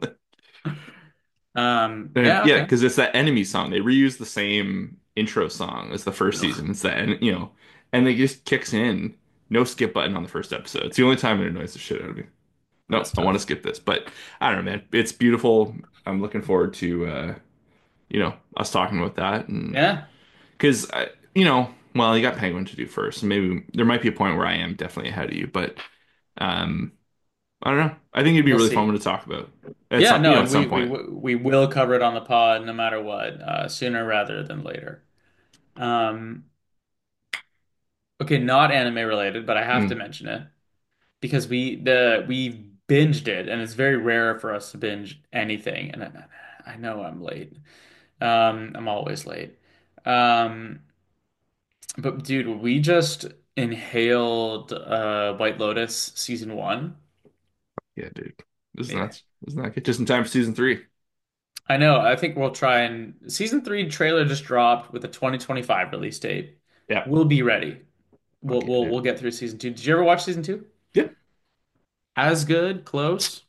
Um, And yeah, yeah, okay. because it's that enemy song. They reuse the same intro song as the first Ugh, season. It's that, and you know, and they just kicks in. No skip button on the first episode. It's the only time it annoys the shit out of me. No, that's I want to tough. skip this, but I don't know, man. It's beautiful. I'm looking forward to uh, you know, us talking about that, and Yeah, because you know, well, you got Penguin to do first, and maybe there might be a point where I am definitely ahead of you, but um, I don't know. I think it'd be we'll really fun see. to talk about at Yeah, some, you no, know, and at we some we point. we will cover it on the pod no matter what, uh, sooner rather than later. Um, okay, not anime related, but I have to Mm. mention it because we the we binged it, and it's very rare for us to binge anything. And I, I know I'm late. Um, I'm always late. Um, But dude, we just inhaled uh White Lotus season one. Yeah, dude. This is Yeah. nuts. This is not good. Just in time for season three. I know. I think we'll try and season three trailer just dropped with a twenty twenty-five release date. Yeah. We'll be ready. We'll Okay, we'll dude. we'll get through season two. Did you ever watch season two? Yeah. As good, close.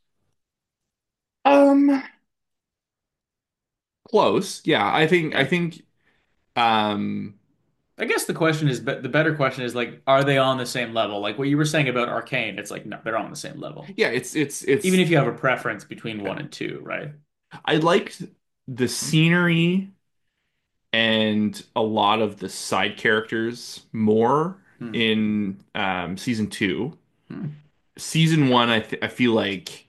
Um, close. Yeah, I think I Yeah. think um I guess the question is, but the better question is like, are they on the same level? Like what you were saying about Arcane, it's like no, they're on the same level. yeah, it's it's Even it's if you have a preference between yeah. one and two, right? I liked the scenery and a lot of the side characters more Hmm. in um season two. Hmm. Season one, I th I feel like,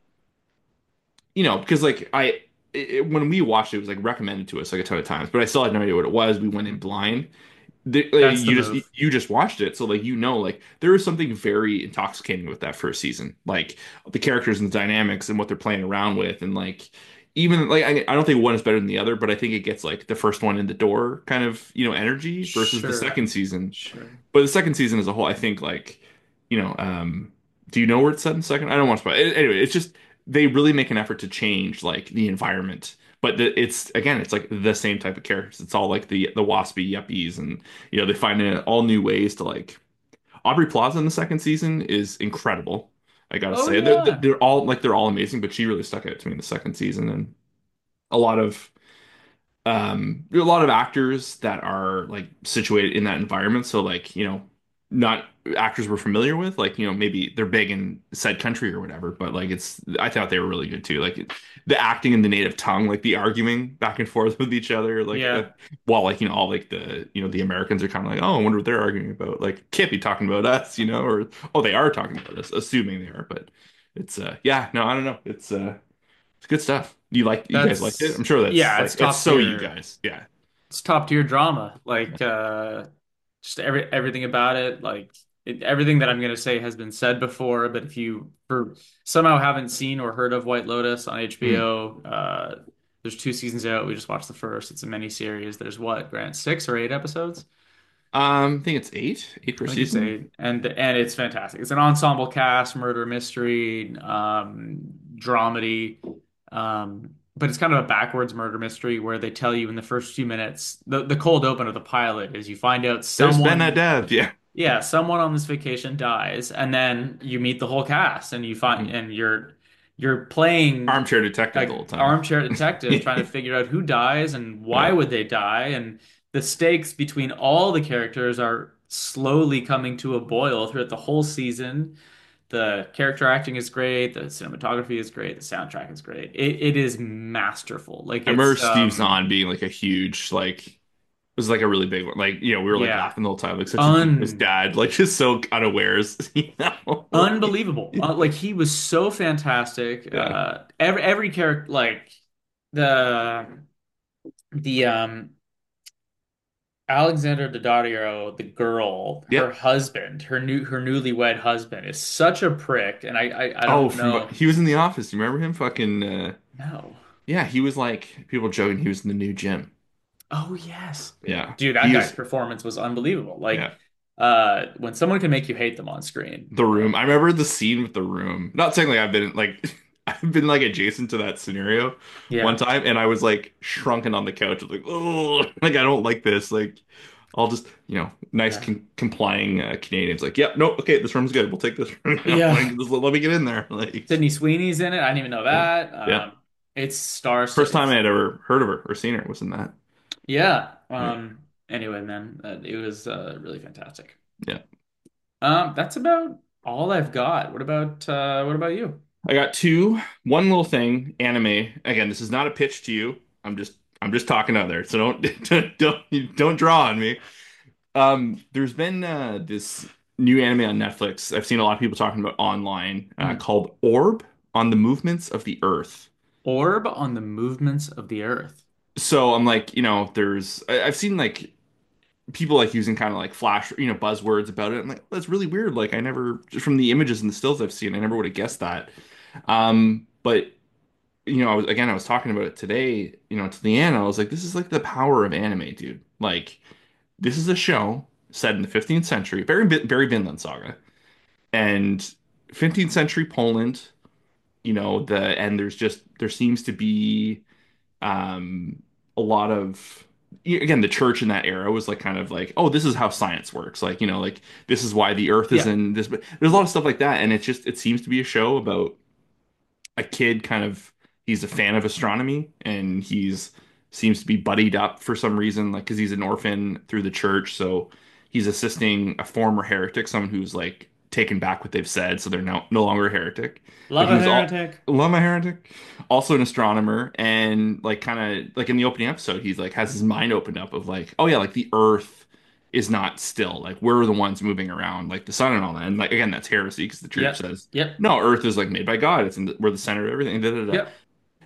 you know, because like I it, when we watched it, it was like recommended to us like a ton of times, but I still had no idea what it was. We went in Hmm. blind. the, like, That's the you just move. you just watched it, so like you know, like there is something very intoxicating with that first season, like the characters and the dynamics and what they're playing around with, and like even like I, I don't think one is better than the other, but I think it gets like the first one in the door kind of you know energy versus the Sure. second season. Sure. But the second season as a whole, I think like you know, um, do you know where it's set in second? I don't want to spoil. it. Anyway, it's just they really make an effort to change like the environment. But the, it's again, it's like the same type of characters. It's all like the the waspy yuppies, and you know they find uh, all new ways to like Aubrey Plaza in the second season is incredible. I gotta Oh say they're yeah. they're all like they're all amazing, but she really stuck out to me in the second season, and a lot of um there are a lot of actors that are like situated in that environment, so like you know not actors we're familiar with, like you know maybe they're big in said country or whatever, but like it's I thought they were really good too, like it, the acting in the native tongue, like the arguing back and forth with each other, like uh, Yeah. while like you know all like the you know the Americans are kind of like, oh, I wonder what they're arguing about, like can't be talking about us, you know, or oh they are talking about us, assuming they are, but it's uh yeah, no, I don't know, it's uh it's good stuff. You like you guys liked it? That's I'm sure that's yeah, like it's it's top so you tier. guys. Yeah. It's top tier drama. Like uh just every everything about it, like it, everything that I'm gonna say has been said before, but if you for somehow haven't seen or heard of White Lotus on Mm. H B O, uh there's two seasons out. We just watched the first. It's a mini series. There's what, Grant, six or eight episodes? Um, I think it's eight, eight per I think it's season. eight, and and it's fantastic. It's an ensemble cast, murder mystery, um, dramedy, um, but it's kind of a backwards murder mystery where they tell you in the first few minutes, the the cold open of the pilot is you find out There's Ben someone, Adev. Yeah. yeah, someone on this vacation dies, and then you meet the whole cast, and you find, Mhm. and you're you're playing Armchair detective the like whole time. armchair detective, trying to figure out who dies and why Yeah. would they die, and the stakes between all the characters are slowly coming to a boil throughout the whole season. The character acting is great, the cinematography is great, the soundtrack is great. It it is masterful. Like I remember it's Steve um Zahn being like a huge like it was like a really big one. Like, you know, we were like yeah, laughing the whole time, like such a genius un dad, like just so unawares, you know? Like, unbelievable. Uh, like he was so fantastic. yeah. Uh, every every character, like the the um Alexander Daddario, the girl, her Yep. husband, her new her newlywed husband is such a prick, and I I, I Oh, don't from know. he was in The Office. You remember him? Fucking uh No. yeah, he was like people joking he was in the new gym. Oh yes, Yeah. dude, that He guy's is performance was unbelievable. Like, yeah. uh, when someone can make you hate them on screen, The Room. I like, remember the scene with The Room. Not saying like I've been like I've been like adjacent to that scenario one yeah, time and I was like shrunken on the couch. I was like, oh, like I don't like this. Like I'll just, you know, nice yeah, con complying uh, Canadians like, yep, no, okay, this room's good. We'll take this room. You know, like yeah. just let, let me get in there. Like, Sydney Sweeney's in it. I didn't even know yeah, that. yeah. Um, it's star First time I it's had ever heard of her or seen her was in that. yeah. Yeah, Um, anyway, man, uh, it was uh, really fantastic. yeah. Um, that's about all I've got. What about uh, what about you? I got two. One little thing, anime. Again, this is not a pitch to you. I'm just I'm just talking out there. So don't don't don't draw on me. Um, there's been uh, this new anime on Netflix. I've seen a lot of people talking about online uh, Hmm. called Orb on the Movements of the Earth. Orb on the movements of the Earth. So I'm like, you know, there's I, I've seen like people like using kind of like flash, you know, buzzwords about it. I'm like, that's really weird. Like I never just from the images and the stills I've seen, I never would have guessed that. Um, but you know, I was, again, I was talking about it today, you know, to Leanna. I was like, this is like the power of anime, dude. Like, this is a show set in the fifteenth century, very very Vinland Saga, and fifteenth century Poland. You know, the and there's just there seems to be um a lot of again the church in that era was like kind of like, oh, this is how science works. Like, you know, like this is why the Earth is Yeah, in this. But there's a lot of stuff like that, and it's just it seems to be a show about a kid kind of he's a fan of astronomy and he's seems to be buddied up for some reason like because he's an orphan through the church so he's assisting a former heretic someone who's like taken back what they've said so they're now no longer a heretic but love he a was all heretic. love a heretic also an astronomer and like kind of like in the opening episode he's like has his mind opened up of like oh yeah like the earth is not still like we're the ones moving around like the sun and all that and like again that's heresy because the church Yep, says yep, no, Earth is like made by God. It's in the, we're the center of everything. Da, da, da. yep.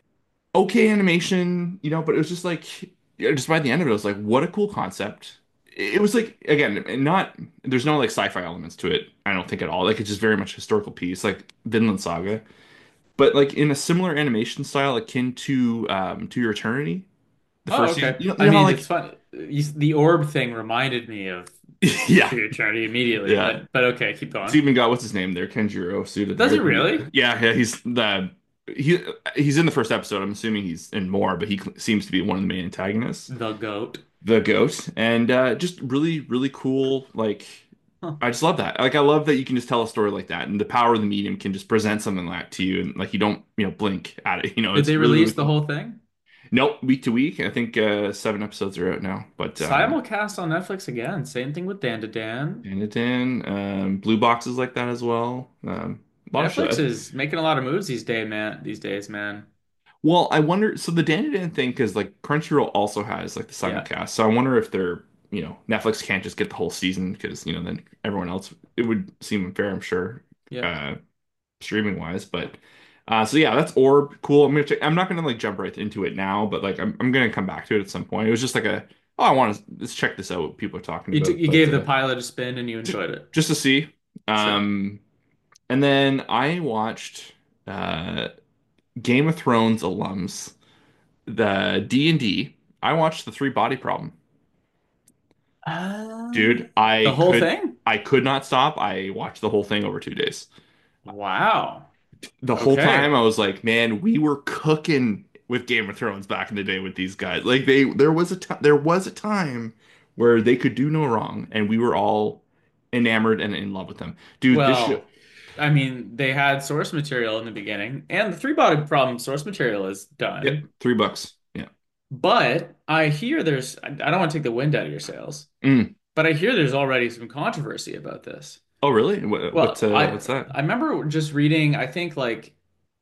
Okay, animation, you know, but it was just like, yeah, just by the end of it, I was like, what a cool concept. It was like, again, not, there's no like sci-fi elements to it, I don't think at all. Like, it's just very much historical piece, like Vinland Saga, but like in a similar animation style akin to um to Your Eternity, the Oh, first season. okay. You know, you I know how mean, it's like, fun. You, the orb thing reminded me of yeah, To Eternity immediately, yeah. but but okay, keep It's going. even got what's his name there, Kenjiro Suda Does there. it The really? yeah, yeah, he's the he he's in the first episode. I'm assuming he's in more, but he cl- seems to be one of the main antagonists, The goat. the goat, and uh, just really really cool. Like Huh. I just love that. Like I love that you can just tell a story like that, and the power of the medium can just present something like that to you, and like you don't you know blink at it. You know, Did it's they really really release the cool. whole thing? Nope, week to week. I think uh, seven episodes are out now, but um, Simulcast on Netflix again. Same thing with Dan to Dan. Dan um, Blue boxes like that as well. Um, a lot of Netflix shit. is making a lot of moves these day, man. These days, man. Well, I wonder. So the Dandadan thing, because like Crunchyroll also has like the Yeah, simulcast. So I wonder if they're, you know, Netflix can't just get the whole season because you know then everyone else it would seem unfair, I'm sure, yeah. uh, streaming wise. But uh, so yeah, that's Orb. Cool. I'm gonna check. I'm not gonna like jump right into it now, but like I'm I'm gonna come back to it at some point. It was just like a oh I want to let's check this out. What people are talking You took about, you but gave the uh, pilot a spin and you just enjoyed it. just to see. Sure. Um, and then I watched uh Game of Thrones alums the D and D, I watched the Three Body Problem. Uh, Dude, the I whole could thing? I could not stop. I watched the whole thing over two days. Wow. The whole time Okay. I was like, man, we were cooking with Game of Thrones back in the day with these guys. Like they there was a time there was a time where they could do no wrong and we were all enamored and in love with them. Dude, this show, Well, I mean, they had source material in the beginning, and the three body problem source material is yeah, done. three bucks. Yeah. But I hear there's, I I don't want to take the wind out of your sails, Mm. but I hear there's already some controversy about this. Oh, really? What, what Well, uh, I what's that? I remember just reading, I think like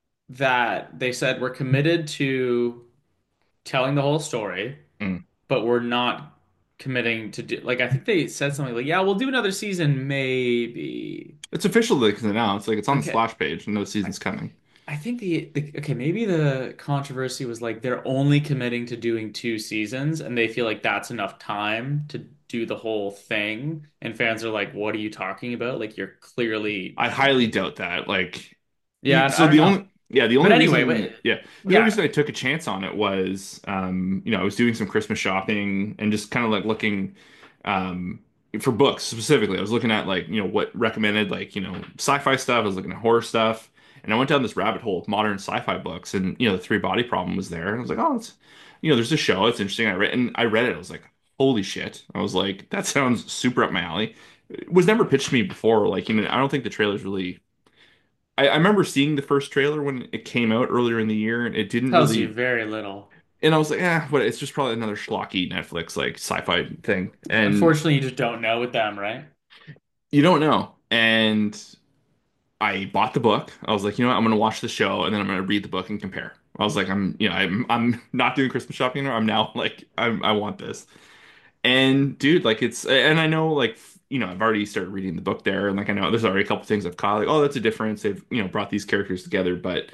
that they said we're committed to telling the whole story, Mm. but we're not committing to do, like I think they said something like, yeah, we'll do another season maybe. It's official like now. It's like it's on the Okay. splash page. Another I, season's coming. I think the, the okay, maybe the controversy was like they're only committing to doing two seasons and they feel like that's enough time to do the whole thing. And fans are like, what are you talking about? Like you're clearly I highly doubt that. Like, yeah, e- I so don't the know. only yeah, the But only anyway, reason but yeah, the only yeah, reason I took a chance on it was um, you know, I was doing some Christmas shopping and just kind of like looking um for books specifically. I was looking at like, you know, what recommended like, you know, sci-fi stuff, I was looking at horror stuff, and I went down this rabbit hole of modern sci-fi books and you know, the Three Body Problem was there. And I was like, "Oh, it's you know, there's a show, it's interesting." I read and I read it. I was like, "Holy shit." I was like, "That sounds super up my alley." It was never pitched to me before. Like, you know, I don't think the trailers really I, I remember seeing the first trailer when it came out earlier in the year, and it didn't tells you really. very little. And I was like, "Ah, but it's just probably another schlocky Netflix like sci-fi thing." And Unfortunately, you just don't know with them, right? you don't know. And I bought the book. I was like, you know what? I'm gonna watch the show, and then I'm gonna read the book and compare. I was like, I'm, you know, I'm, I'm not doing Christmas shopping anymore. I'm now like, I'm, I want this. And dude, like it's, and I know like, you know, I've already started reading the book there, and like I know there's already a couple things I've caught, like, oh, that's a difference. They've, you know, brought these characters together, but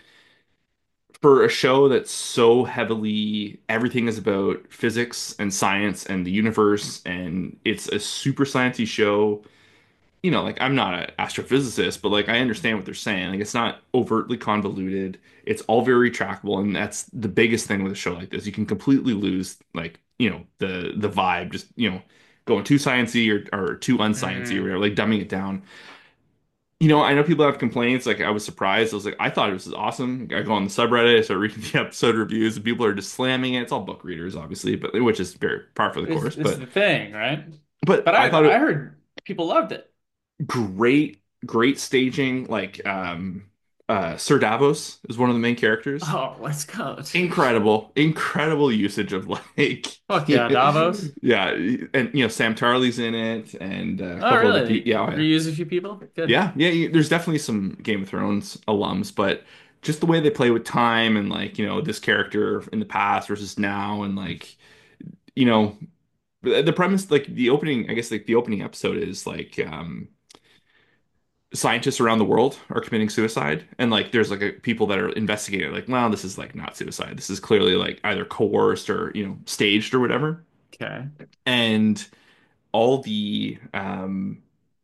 for a show that's so heavily everything is about physics and science and the universe and it's a super sciencey show, you know, like I'm not an astrophysicist, but like I understand what they're saying. Like it's not overtly convoluted. It's all very trackable, and that's the biggest thing with a show like this. You can completely lose like, you know, the the vibe, just, you know, going too sciencey or or too unsciency or Mm. whatever, like dumbing it down. You know, I know people have complaints. Like, I was surprised. I was like, I thought it was awesome. I go on the subreddit, I start reading the episode reviews, and people are just slamming it. It's all book readers, obviously, but which is very par for the This course. this is But, the thing, right? but But I I thought I it heard people loved it. great, great staging. Like, um, uh, Sir Davos is one of the main characters. Oh, let's go. Incredible, incredible usage of like, Fuck yeah, Davos. yeah, and you know, Sam Tarly's in it, and uh, a Oh, couple other people. really? Yeah, oh, yeah. Reuse a few people? Good. Yeah, yeah, you, there's definitely some Game of Thrones alums, but just the way they play with time and like, you know, this character in the past versus now and like, you know, the the premise like the opening, I guess like the opening episode is like um scientists around the world are committing suicide and like there's like a, people that are investigating like, well, this is like not suicide. This is clearly like either coerced or, you know, staged or whatever. Okay. And all the um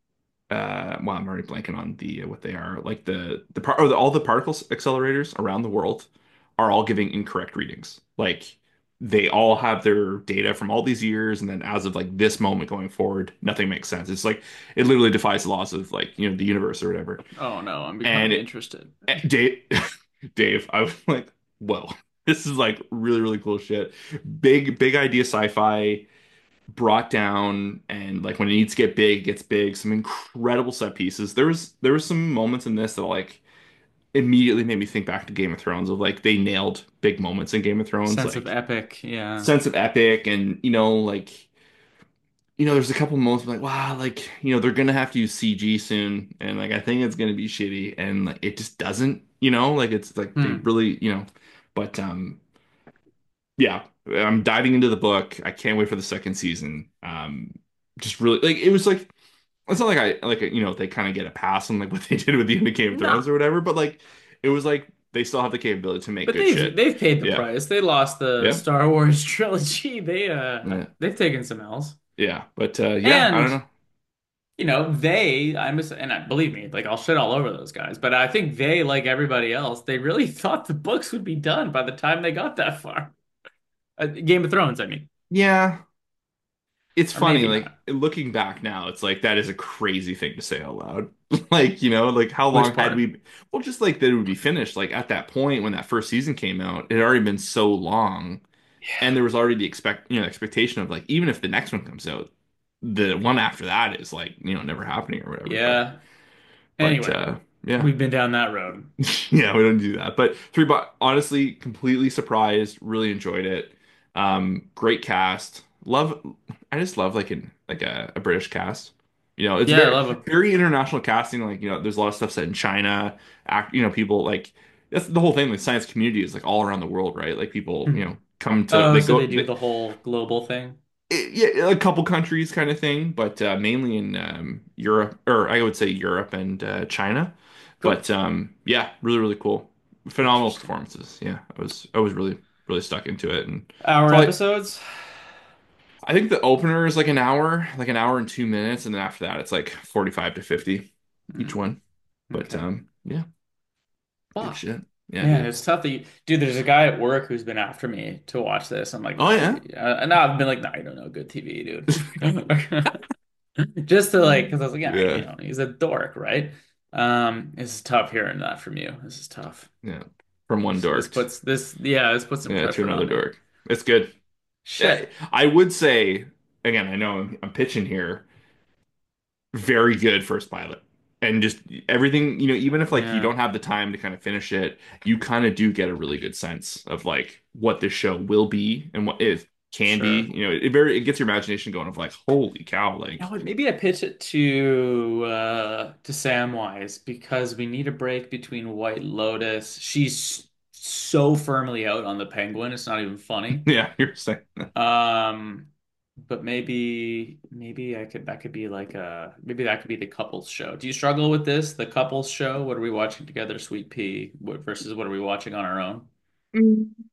uh well, I'm already blanking on the uh, what they are like the the part or the, all the particle accelerators around the world are all giving incorrect readings, like they all have their data from all these years and then as of like this moment going forward nothing makes sense. It's like it literally defies the laws of like, you know, the universe or whatever. Oh no, I'm And becoming it, interested. Dave Dave I was like, whoa, this is like really really cool shit. Big big idea sci-fi brought down, and like when it needs to get big, it gets big. Some incredible set pieces. There was there was some moments in this that like immediately made me think back to Game of Thrones of like they nailed big moments in Game of Thrones, Sense of like epic, yeah. sense of epic and you know like you know there's a couple moments like wow like you know they're gonna have to use C G soon and like I think it's gonna be shitty and like it just doesn't, you know, like it's like they Hmm. really, you know, but um yeah, I'm diving into the book. I can't wait for the second season. Um, just really like it was like it's not like I like you know they kind of get a pass on like what they did with the end of Game of No, Thrones or whatever, but like it was like they still have the capability to make but good they've shit. they've paid the Yeah, price. They lost the yeah, Star Wars trilogy. They uh yeah, they've taken some L's. yeah. But uh, yeah, I don't And know. you know, they, I'm just, and I, believe me, like I'll shit all over those guys, but I think they, like everybody else, they really thought the books would be done by the time they got that far. Uh, Game of Thrones, I mean, Yeah, it's or funny. maybe Like not. looking back now, it's like that is a crazy thing to say out loud. Like you know, like how Which long had part? we? Well, just like that it would be finished. Like at that point when that first season came out, it had already been so long and there was already the expect you know expectation of like even if the next one comes out the one after that is like, you know, never happening or whatever. But Yeah. but Anyway, uh yeah. we've been down that road. Yeah, we don't do that. But three but honestly, completely surprised, really enjoyed it. Um, great cast. Love I just love like an like a, a British cast. You know, it's Yeah, I very love it. very international casting. Like, you know, there's a lot of stuff set in China. Act, you know, people like that's the whole thing. The science community is like all around the world, right? Like people, you know, come to Oh, they so they go do they, the whole global thing. it- yeah, a couple countries kind of thing, but uh, mainly in um, Europe, or I would say Europe and uh, China. Cool. But um, yeah, really, really cool, phenomenal Interesting. performances. Yeah, I was I was really really stuck into it, and Hour probably episodes? I think the opener is like an hour, like an hour and two minutes, and then after that it's like forty-five to fifty each Hmm, one. But okay. um, yeah, good Fuck. shit. Yeah, Man, dude. it's tough that you, dude, there's a guy at work who's been after me to watch this. I'm like, Oh nah, yeah. dude. Uh, and now I've been like, nah, you don't know good T V, dude. Just to like, because I was like, yeah, you Yeah, know, he's a dork, right? Um, this is tough hearing that from you. This is tough. yeah. From one This, this dork, puts this, yeah, this puts some yeah, to pressure another on me. dork. It's good. Yeah, Shit. I would say again, I know I'm, I'm pitching here. Very good first pilot. And just everything, you know, even if like you Yeah, don't have the time to kind of finish it, you kind of do get a really good sense of like what this show will be and what it can be. sure. You know, it very it gets your imagination going of like, holy cow, You know like what? Maybe I pitch it to uh to Samwise because we need a break between White Lotus. She's so firmly out on the Penguin, it's not even funny. yeah, you're saying Um, but maybe maybe I could that could be like a maybe that could be the couples show. Do you struggle with this? The couples show? What are we watching together, Sweet Pea, what versus what are we watching on our own? Mm.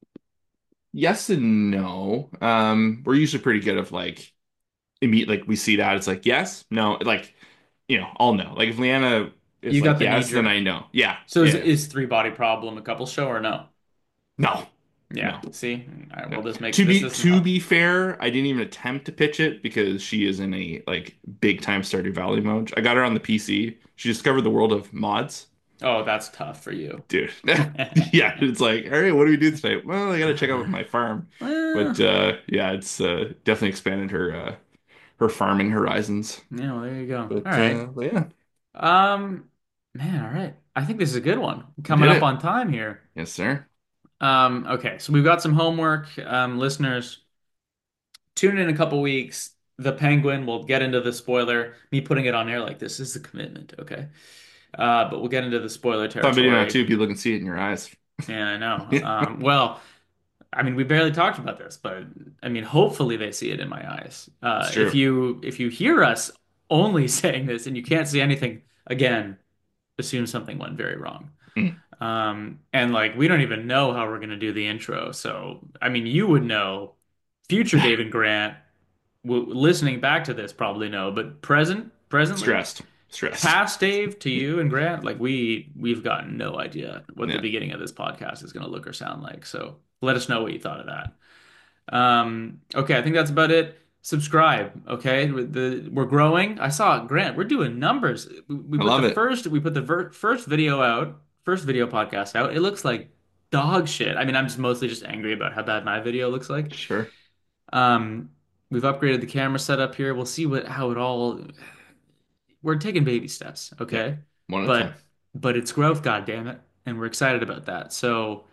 Yes and no. Um, we're usually pretty good of like immediate like we see that it's like yes, no, like you know, I'll know. Like if Leanna is You got like the knee yes, then jerk. I know. Yeah, So is yeah. is Three Body Problem a couples show or no? No, Yeah. no. See? All right, No. well this makes To this be doesn't to help. be fair, I didn't even attempt to pitch it because she is in a like big time Stardew Valley mode. I got her on the P C. She discovered the world of mods. Oh, that's tough for you. Dude. Yeah, it's like, all right, what do we do tonight? Well, I gotta check out my farm. But Well, uh yeah, it's uh definitely expanded her uh her farming horizons. yeah, well, there you go. All But right. uh but yeah, Um, man, all right. I think this is a good one. you Coming did up it. on time here. Yes, sir. Um, okay, so we've got some homework. Um, listeners, tune in a couple weeks. The Penguin, we'll get into the spoiler. Me putting it on air like this is a commitment, okay? Uh, but we'll get into the spoiler Thought video now territory. too, people can see it in your eyes. Yeah, I know. Um, well, I mean, we barely talked about this, but I mean, hopefully they see it in my eyes. It's Uh, if true. you if you hear us only saying this and you can't see anything, again, assume something went very wrong. Mm. Um, and like we don't even know how we're gonna do the intro. So, I mean, you would know. Future David Grant, w listening back to this, probably know, but present, presently, Stressed. Stressed. past Dave to you and Grant, like we we've got no idea what the Yeah. beginning of this podcast is gonna look or sound like. So let us know what you thought of that. Um, okay, I think that's about it. Subscribe, okay? The we're growing. I saw it, Grant. We're doing numbers. We, we I put the love it. first we put the ver first video out, first video podcast out. It looks like dog shit. I mean, I'm just mostly just angry about how bad my video looks like. Sure. Um, we've upgraded the camera setup here. We'll see what how it all. We're taking baby steps, Yeah. okay? One at a time. But but it's growth, God damn it, and we're excited about that. So,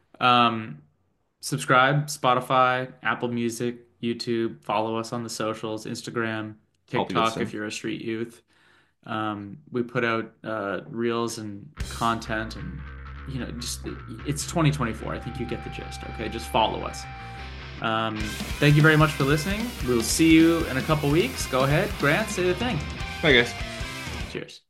um. Subscribe, Spotify, Apple Music, YouTube. Follow us on the socials, Instagram, All the good TikTok stuff. if you're a street youth. Um, we put out uh, reels and content, and you know, just it's twenty twenty-four. I think you get the gist. Okay, just follow us. Um, thank you very much for listening. We'll see you in a couple weeks. Go ahead, Grant, say the thing. Bye, guys. Cheers.